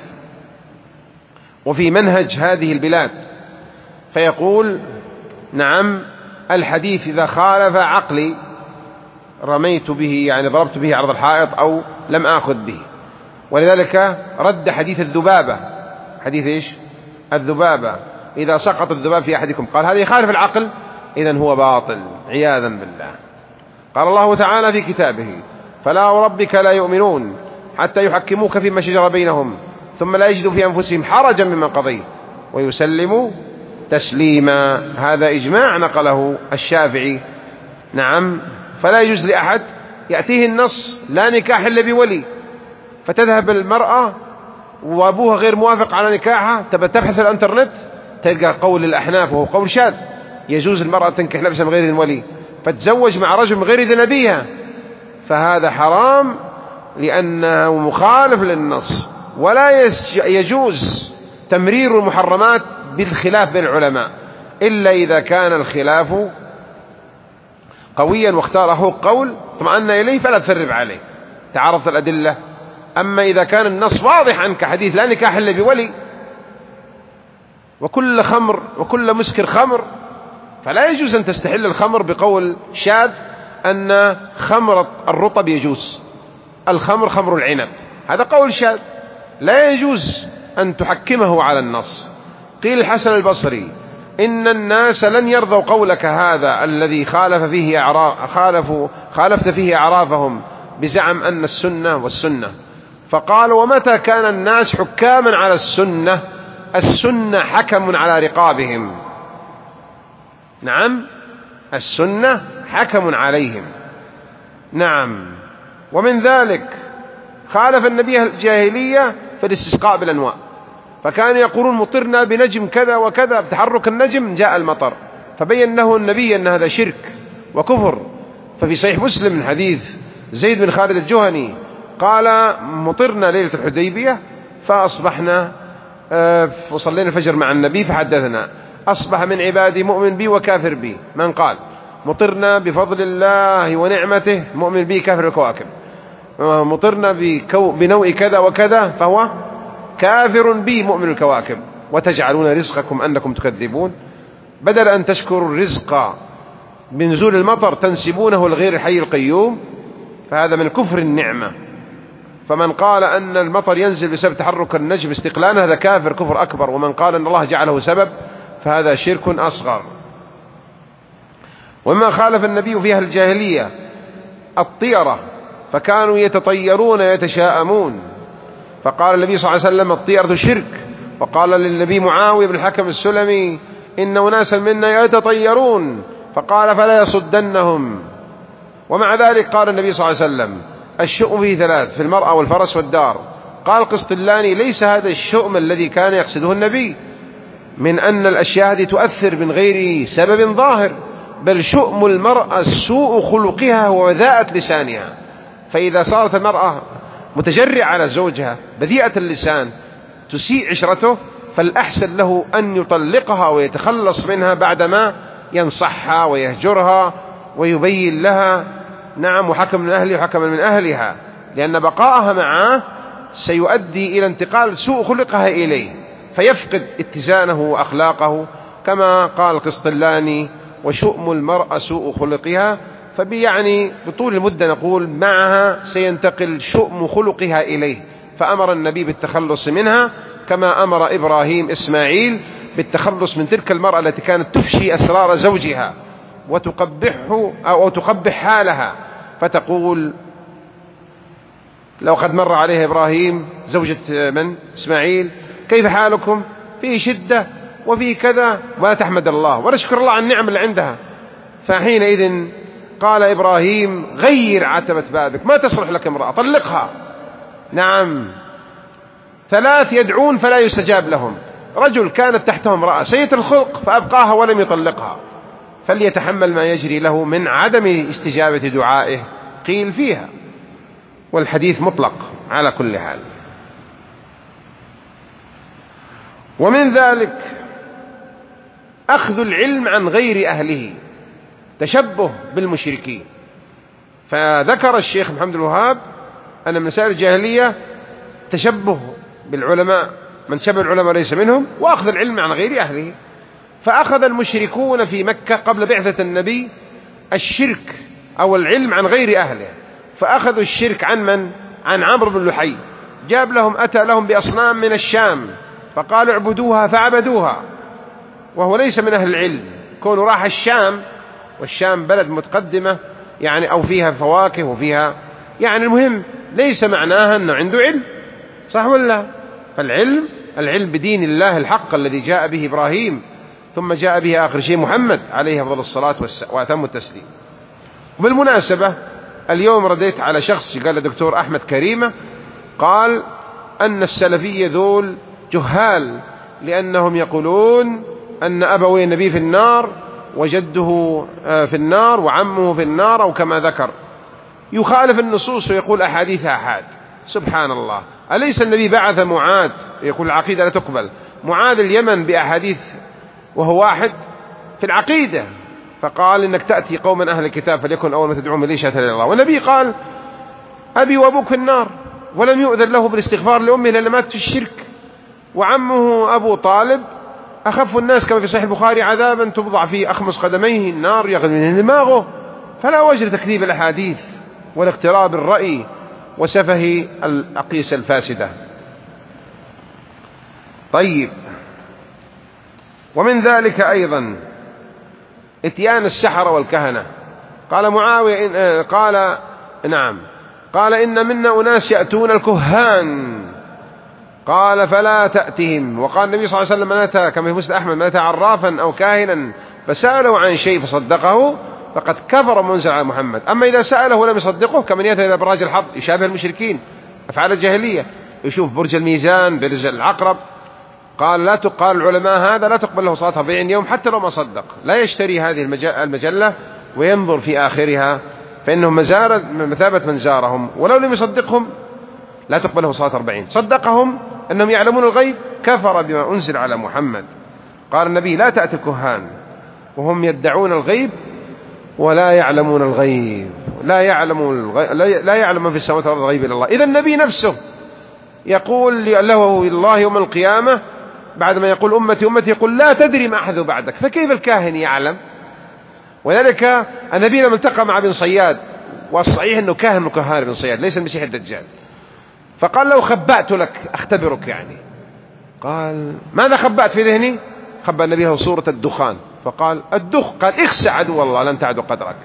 وفي منهج هذه البلاد، فيقول نعم الحديث إذا خالف عقلي رميت به، يعني ضربت به عرض الحائط أو لم آخذ به. ولذلك رد حديث الذبابة، حديث إيش؟ الذبابة، إذا سقط الذباب في أحدكم قال هذا يخالف العقل إذن هو باطل عياذا بالله. قال الله تعالى في كتابه فلا وربك لا يؤمنون حتى يحكموك فيما شجر بينهم ثم لا يجدوا في أنفسهم حرجا مما قضيت ويسلموا تسليما. هذا إجماع نقله الشافعي. نعم، فلا يجوز لأحد يأتيه النص لا نكاح إلا بولي، فتذهب المرأة وأبوها غير موافق على نكاحها، تبى تبحث في الانترنت تلقى قول الأحناف وهو قول شاذ، يجوز المرأة تنكح نفسها من غير الولي فتزوج مع رجل من غير إذن أبيها، فهذا حرام لأنه مخالف للنص. ولا يجوز تمرير المحرمات بالخلاف بين العلماء إلا إذا كان الخلاف قويا واختاره قول اطمأن إليه فلا تثرب عليه، تعرضت الأدلة. أما إذا كان النص واضح عنك حديث لا نكاح إلا بولي وكل خمر وكل مسكر خمر، فلا يجوز أن تستحل الخمر بقول شاذ أن خمر الرطب يجوز، الخمر خمر العنب، هذا قول شاذ لا يجوز أن تحكمه على النص. قيل الحسن البصري إن الناس لن يرضوا قولك هذا الذي خالفت فيه أعرافهم بزعم أن السنة والسنة. فقال ومتى كان الناس حكاما على السنة؟ السنة حكم على رقابهم. نعم، السنة حكم عليهم. نعم، ومن ذلك خالف النبي الجاهلية في الاستسقاء بالأنواء، فكانوا يقولون مطرنا بنجم كذا وكذا، بتحرك النجم جاء المطر، فبين له النبي أن هذا شرك وكفر. ففي صحيح مسلم من حديث زيد بن خالد الجهني قال مطرنا ليلة الحديبية فأصبحنا وصلينا الفجر مع النبي فحدثنا أصبح من عبادي مؤمن بي وكافر بي. من قال مطرنا بفضل الله ونعمته مؤمن بي كافر الكواكب، مطرنا بنوء كذا وكذا فهو كافر بي مؤمن الكواكب. وتجعلون رزقكم أنكم تكذبون، بدل أن تشكروا الرزق بنزول المطر تنسبونه لغير الحي القيوم، فهذا من كفر النعمة. فمن قال أن المطر ينزل بسبب تحرك النجم استقلالا هذا كافر كفر أكبر، ومن قال أن الله جعله سبب فهذا شرك أصغر. وما خالف النبي في أهل الجاهلية الطيرة، فكانوا يتطيرون يتشاءمون، فقال النبي صلى الله عليه وسلم الطيرة شرك. وقال للنبي معاوية بن الحكم السلمي إن أناسا منا يتطيرون، فقال فلا يصدنهم. ومع ذلك قال النبي صلى الله عليه وسلم الشؤم فيه ثلاث: في المرأة والفرس والدار. قال القسطلاني ليس هذا الشؤم الذي كان يقصده النبي من أن الأشياء هذه تؤثر من غير سبب ظاهر، بل شؤم المرأة سوء خلقها ووذاءة لسانها. فإذا صارت المرأة متجرعة على زوجها بذيئة اللسان تسيء عشرته، فالأحسن له أن يطلقها ويتخلص منها بعدما ينصحها ويهجرها ويبين لها نعم وحكم من أهلي وحكم من أهلها، لأن بقاءها معه سيؤدي إلى انتقال سوء خلقها إليه فيفقد اتزانه وأخلاقه، كما قال القسطلاني: وشؤم المرأة سوء خلقها. فبيعني بطول المدة نقول معها سينتقل شؤم خلقها إليه، فأمر النبي بالتخلص منها كما أمر إبراهيم إسماعيل بالتخلص من تلك المرأة التي كانت تفشي أسرار زوجها وتقبحه أو تقبح حالها، فتقول: لو قد مر عليه إبراهيم زوجة من؟ إسماعيل، كيف حالكم؟ فيه شدة وفيه كذا، ولا تحمد الله ولا شكر الله على النعم اللي عندها. فحينئذ قال إبراهيم: غير عتبة بابك، ما تصلح لك امرأة، طلقها. نعم، 3 يدعون فلا يستجاب لهم: رجل كانت تحته امرأة سيئة الخلق فأبقاها ولم يطلقها، فليتحمل ما يجري له من عدم استجابة دعائه، قيل فيها، والحديث مطلق على كل حال. ومن ذلك أخذ العلم عن غير أهله، تشبه بالمشركين. فذكر الشيخ محمد الوهاب أن من مسائل الجاهلية تشبه بالعلماء، من شبه العلماء ليس منهم، وأخذ العلم عن غير أهله. فأخذ المشركون في مكة قبل بعثة النبي الشرك أو العلم عن غير أهله، فأخذوا الشرك عن من؟ عن عمرو بن لحي، جاب لهم، أتى لهم بأصنام من الشام فقالوا اعبدوها فعبدوها، وهو ليس من أهل العلم، كونه راح الشام، والشام بلد متقدمة يعني، أو فيها فواكه وفيها يعني، المهم ليس معناها أنه عنده علم، صح ولا؟ فالعلم بدين الله الحق الذي جاء به إبراهيم ثم جاء به آخر شيء محمد عليه أفضل الصلاة وأتم التسليم. وبالمناسبة اليوم رديت على شخص قال دكتور أحمد كريمة، قال أن السلفية ذول جهال، لأنهم يقولون أن أبوي النبي في النار وجده في النار وعمه في النار، أو كما ذكر، يخالف النصوص ويقول أحاديث أحاد. سبحان الله، أليس النبي بعث معاذ؟ يقول العقيدة لا تقبل، معاذ اليمن بأحاديث وهو واحد في العقيدة، فقال إنك تأتي قوما أهل الكتاب فليكن أول ما تدعوهم إليه شهادة إلا الله. والنبي قال: أبي وأبوك في النار، ولم يؤذن له بالاستغفار لأمه لأنه مات في الشرك. وعمه أبو طالب أخف الناس كما في صحيح البخاري عذابا تبضع في أخمص قدميه النار يغلي من دماغه. فلا وجه لتكذيب الأحاديث والاقتراب الرأي وسفه الأقيس الفاسدة. طيب، ومن ذلك أيضا اتيان السحرة والكهنة. قال معاوية قال إن منا أناس يأتون الكهان، قال فلا تأتهم. وقال النبي صلى الله عليه وسلم: من أتى، كما في مسند أحمد، من أتى عرافا أو كاهنا فسأله عن شيء فصدقه فقد كفر منزل على محمد. أما إذا سأله ولم يصدقه كمن يأتي إلى براج الحظ، يشابه المشركين، أفعال الجاهلية، يشوف برج الميزان، برج العقرب. قال العلماء هذا لا تقبل له صلاة 40 يوم حتى لو ما صدق، لا يشتري هذه المجلة وينظر في آخرها، فإنهم مثابة من زارهم، ولو لم يصدقهم لا تقبل له صلاة 40. صدقهم أنهم يعلمون الغيب، كفر بما أنزل على محمد. قال النبي: لا تأتي الكهان وهم يدعون الغيب ولا يعلمون الغيب، لا يعلم من في السماوات والأرض الغيب إلا الله. إذا النبي نفسه يقول له الله يوم القيامة بعد ما يقول أمتي أمتي، يقول: لا تدري ما أحدث بعدك. فكيف الكاهن يعلم؟ وذلك النبي لما التقى مع ابن صياد، والصحيح أنه كاهن من كهان ابن صياد ليس المسيح الدجال، فقال: لو خبأت لك أختبرك يعني. قال: ماذا خبأت في ذهني؟ خبأ النبي له صورة الدخان، فقال: قال: اخسع عدو الله لن تعدو قدرك.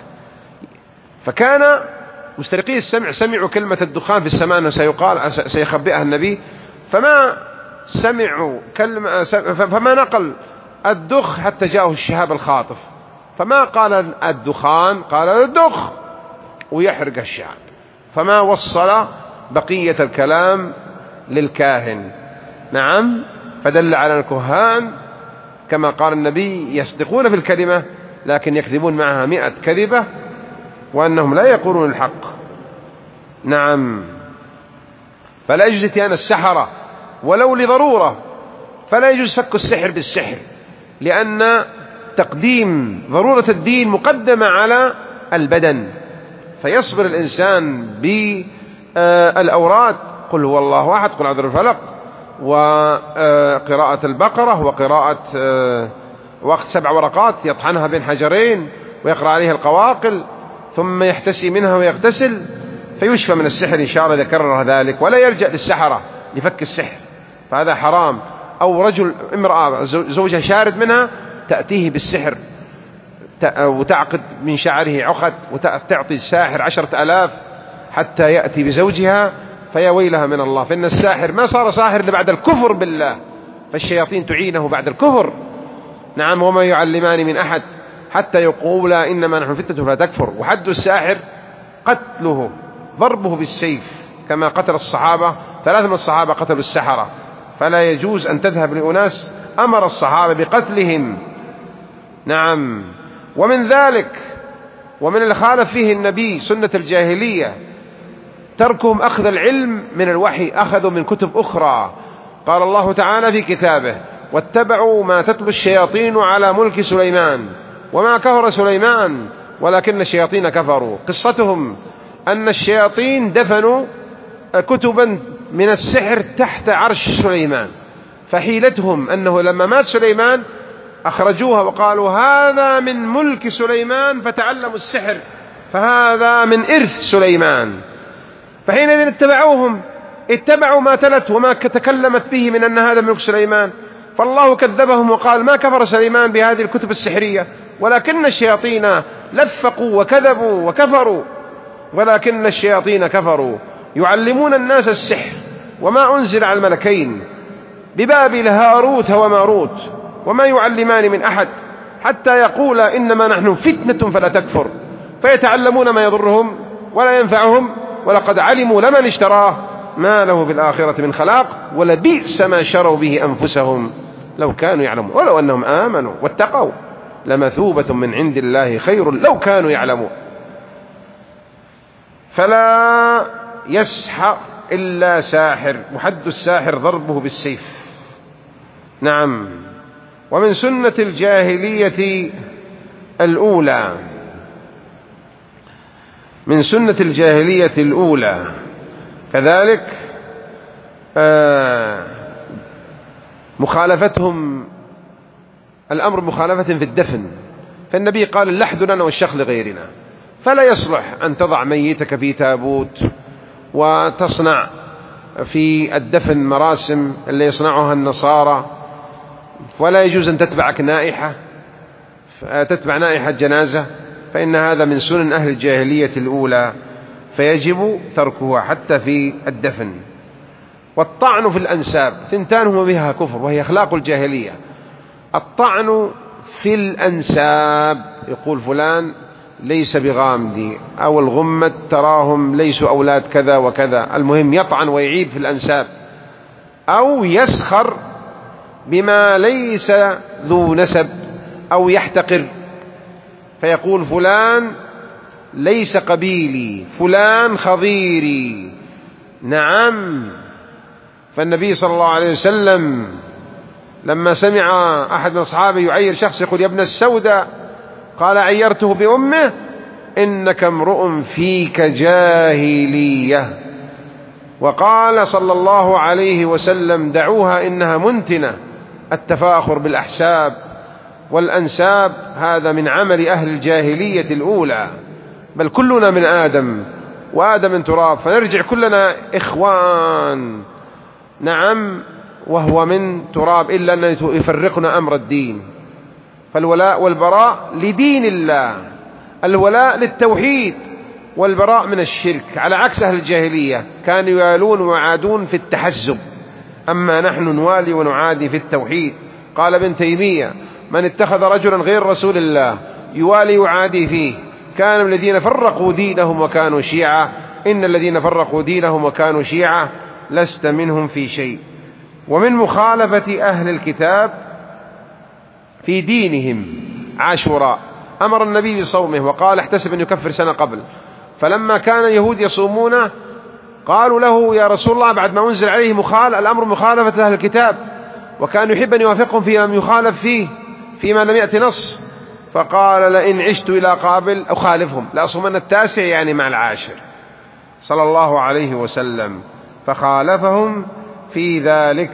فكان مسترقي السمع سمعوا كلمة الدخان في السماء أنه سيخبئها النبي، فما سمعوا كلمة، فما نقل الدخ حتى جاءه الشهاب الخاطف، فما قال الدخان، قال الدخ ويحرق الشهاب، فما وصل بقية الكلام للكاهن. نعم، فدل على الكهان كما قال النبي يصدقون في الكلمة لكن يكذبون معها 100 كذبة، وأنهم لا يقولون الحق. نعم، فلا يجوز اتيان السحرة ولو لضرورة، فلا يجوز فك السحر بالسحر، لأن تقديم ضرورة الدين مقدمة على البدن، فيصبر الإنسان بالأوراد قل هو الله أحد، قل أعوذ بالفلق، وقراءة البقرة، وقراءة وقت 7 ورقات يطحنها بين حجرين ويقرأ عليها القواقل، ثم يحتسي منها ويغتسل فيشفى من السحر إن شاء الله إذا كرر ذلك، ولا يلجأ للسحرة لفك السحر، فهذا حرام. أو رجل امرأة زوجها شارد منها تأتيه بالسحر وتعقد من شعره عقد وتعطي الساحر 10,000 حتى يأتي بزوجها، فيا ويلها من الله. فإن الساحر ما صار ساحر إلا بعد الكفر بالله، فالشياطين تعينه بعد الكفر. نعم. وما يعلمان من أحد حتى يقولا إنما نحن فتنة فلا تكفر. وحد الساحر قتله، ضربه بالسيف، كما قتل الصحابة 3 من الصحابة قتلوا السحرة، فلا يجوز أن تذهب لأناس أمر الصحابة بقتلهم. نعم. ومن ذلك ومن اللي خالف فيه النبي سنة الجاهلية تركهم أخذ العلم من الوحي، أخذوا من كتب أخرى. قال الله تعالى في كتابه: واتبعوا ما تتلو الشياطين على ملك سليمان وما كفر سليمان ولكن الشياطين كفروا. قصتهم أن الشياطين دفنوا كتبا من السحر تحت عرش سليمان، فحيلتهم أنه لما مات سليمان أخرجوها وقالوا هذا من ملك سليمان فتعلموا السحر، فهذا من إرث سليمان. فحينئذ اتبعوهم، اتبعوا ما تلت وما تكلمت به من أن هذا ملك سليمان، فالله كذبهم وقال ما كفر سليمان بهذه الكتب السحرية ولكن الشياطين لفقوا وكذبوا وكفروا، ولكن الشياطين كفروا يعلمون الناس السحر وما أنزل على الملكين ببابل هاروت وماروت وما يعلمان من أحد حتى يقولا إنما نحن فتنة فلا تكفر، فيتعلمون ما يضرهم ولا ينفعهم، ولقد علموا لمن اشتراه ما له في الآخرة من خلاق ولبئس ما شروا به أنفسهم لو كانوا يعلمون ولو أنهم آمنوا واتقوا لمثوبة من عند الله خير لو كانوا يعلمون. فلا يسحر إلا ساحر، وحد الساحر ضربه بالسيف. نعم. ومن سنة الجاهلية الأولى، من سنة الجاهلية الأولى كذلك مخالفتهم، الأمر مخالفة في الدفن، فالنبي قال اللحد لنا والشخ لغيرنا، فلا يصلح أن تضع ميتك في تابوت وتصنع في الدفن مراسم اللي يصنعها النصارى، ولا يجوز أن تتبعك نائحة، تتبع نائحة جنازة، فإن هذا من سنن أهل الجاهلية الأولى، فيجب تركها حتى في الدفن. والطعن في الأنساب، ثنتان هما بها كفر وهي أخلاق الجاهلية. الطعن في الأنساب، يقول فلان ليس بغامدي، أو الغمد تراهم ليسوا أولاد كذا وكذا، المهم يطعن ويعيب في الأنساب، أو يسخر بما ليس ذو نسب، أو يحتقر فيقول فلان ليس قبيلي، فلان خضيري. نعم. فالنبي صلى الله عليه وسلم لما سمع أحد من أصحابه يعير شخص يقول يا ابن السوداء، قال عيرته بأمه إنك امرؤ فيك جاهلية. وقال صلى الله عليه وسلم دعوها إنها منتنة. التفاخر بالأحساب والأنساب هذا من عمل أهل الجاهلية الأولى، بل كلنا من آدم وآدم من تراب، فنرجع كلنا إخوان. نعم. وهو من تراب، إلا أن يفرقنا أمر الدين. فالولاء والبراء لدين الله، الولاء للتوحيد والبراء من الشرك، على عكس أهل الجاهلية كانوا يوالون ويعادون في التحزب، أما نحن نوالي ونعادي في التوحيد. قال ابن تيمية من اتخذ رجلا غير رسول الله يوالي ويعادي فيه كانوا الذين فرقوا دينهم وكانوا شيعا، إن الذين فرقوا دينهم وكانوا شيعا لست منهم في شيء. ومن مخالفة أهل الكتاب في دينهم عاشوراء، أمر النبي بصومه وقال احتسب أن يكفر سنة قبل، فلما كان اليهود يصومونه قالوا له يا رسول الله بعد ما أنزل عليه الأمر مخالفة أهل الكتاب، وكان يحب أن يوافقهم فيما لم يخالف فيه فيما لم يأتي نص، فقال لئن عشت إلى قابل أخالفهم لأصومن 9 يعني مع 10 صلى الله عليه وسلم. فخالفهم في ذلك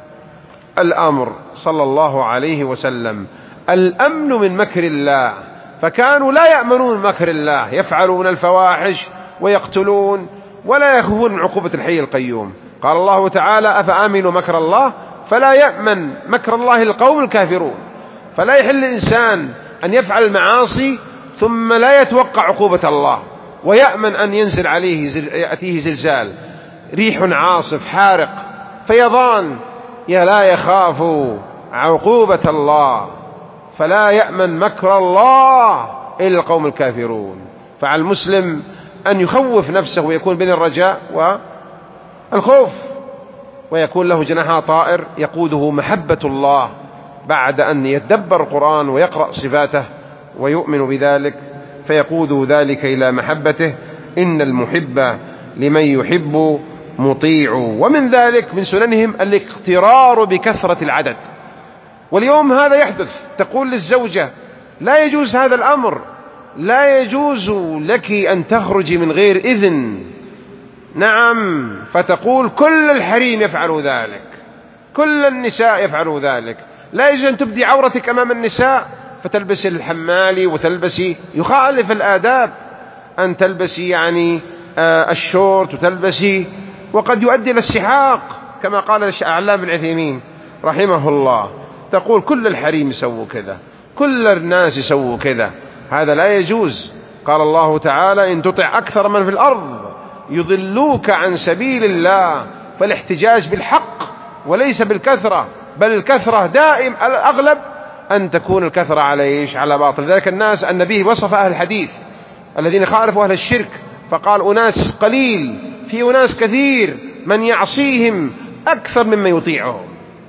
الأمر صلى الله عليه وسلم. الأمن من مكر الله، فكانوا لا يأمنون مكر الله، يفعلون الفواحش ويقتلون ولا يخافون من عقوبة الحي القيوم. قال الله تعالى: أفآمنوا مكر الله فلا يأمن مكر الله القوم الكافرون. فلا يحل الإنسان أن يفعل المعاصي ثم لا يتوقع عقوبة الله ويأمن أن ينزل عليه يأتيه زلزال، ريح عاصف حارق، فيضان، لا يخاف عقوبة الله، فلا يأمن مكر الله إلا القوم الكافرون. فعلى المسلم أن يخوف نفسه ويكون بين الرجاء والخوف، ويكون له جناح طائر يقوده محبة الله بعد أن يتدبر القرآن ويقرأ صفاته ويؤمن بذلك، فيقود ذلك إلى محبته. إن المحب لمن يحب مطيع. ومن ذلك من سننهم الاقترار بكثرة العدد. واليوم هذا يحدث، تقول للزوجة: لا يجوز هذا الأمر، لا يجوز لك أن تخرجي من غير إذن. نعم، فتقول: كل الحريم يفعل ذلك، كل النساء يفعل ذلك، لا يجوز أن تبدي عورتك أمام النساء، فتلبسي الحمالي وتلبسي، يخالف الآداب أن تلبسي الشورت وتلبسي، وقد يؤدي إلى السحاق كما قال علام بن عثيمين رحمه الله. تقول: كل الحريم يسووا كذا، كل الناس يسووا كذا، هذا لا يجوز. قال الله تعالى: إن تطع أكثر من في الأرض يضلوك عن سبيل الله. فالاحتجاج بالحق وليس بالكثرة، بل الكثرة دائم الأغلب أن تكون الكثرة على باطل. ذلك النبي وصف أهل الحديث الذين خالفوا أهل الشرك فقال: أناس قليل في أناس كثير، من يعصيهم أكثر ممن يطيعهم.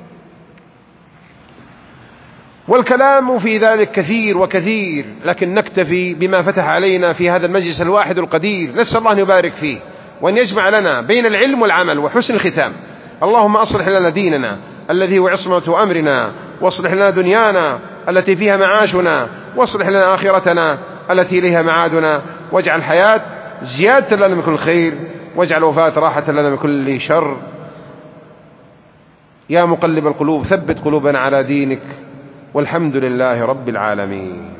والكلام في ذلك كثير وكثير، لكن نكتفي بما فتح علينا في هذا المجلس الواحد القدير. نسأل الله أن يبارك فيه وأن يجمع لنا بين العلم والعمل وحسن الختام. اللهم أصلح لنا ديننا الذي هو عصمة أمرنا، واصلح لنا دنيانا التي فيها معاشنا، واصلح لنا آخرتنا التي إليها معادنا، واجعل الحياة زيادة لنا من كل خير، واجعل الوفاة راحة لنا من كل شر. يا مقلب القلوب ثبت قلوبنا على دينك، والحمد لله رب العالمين.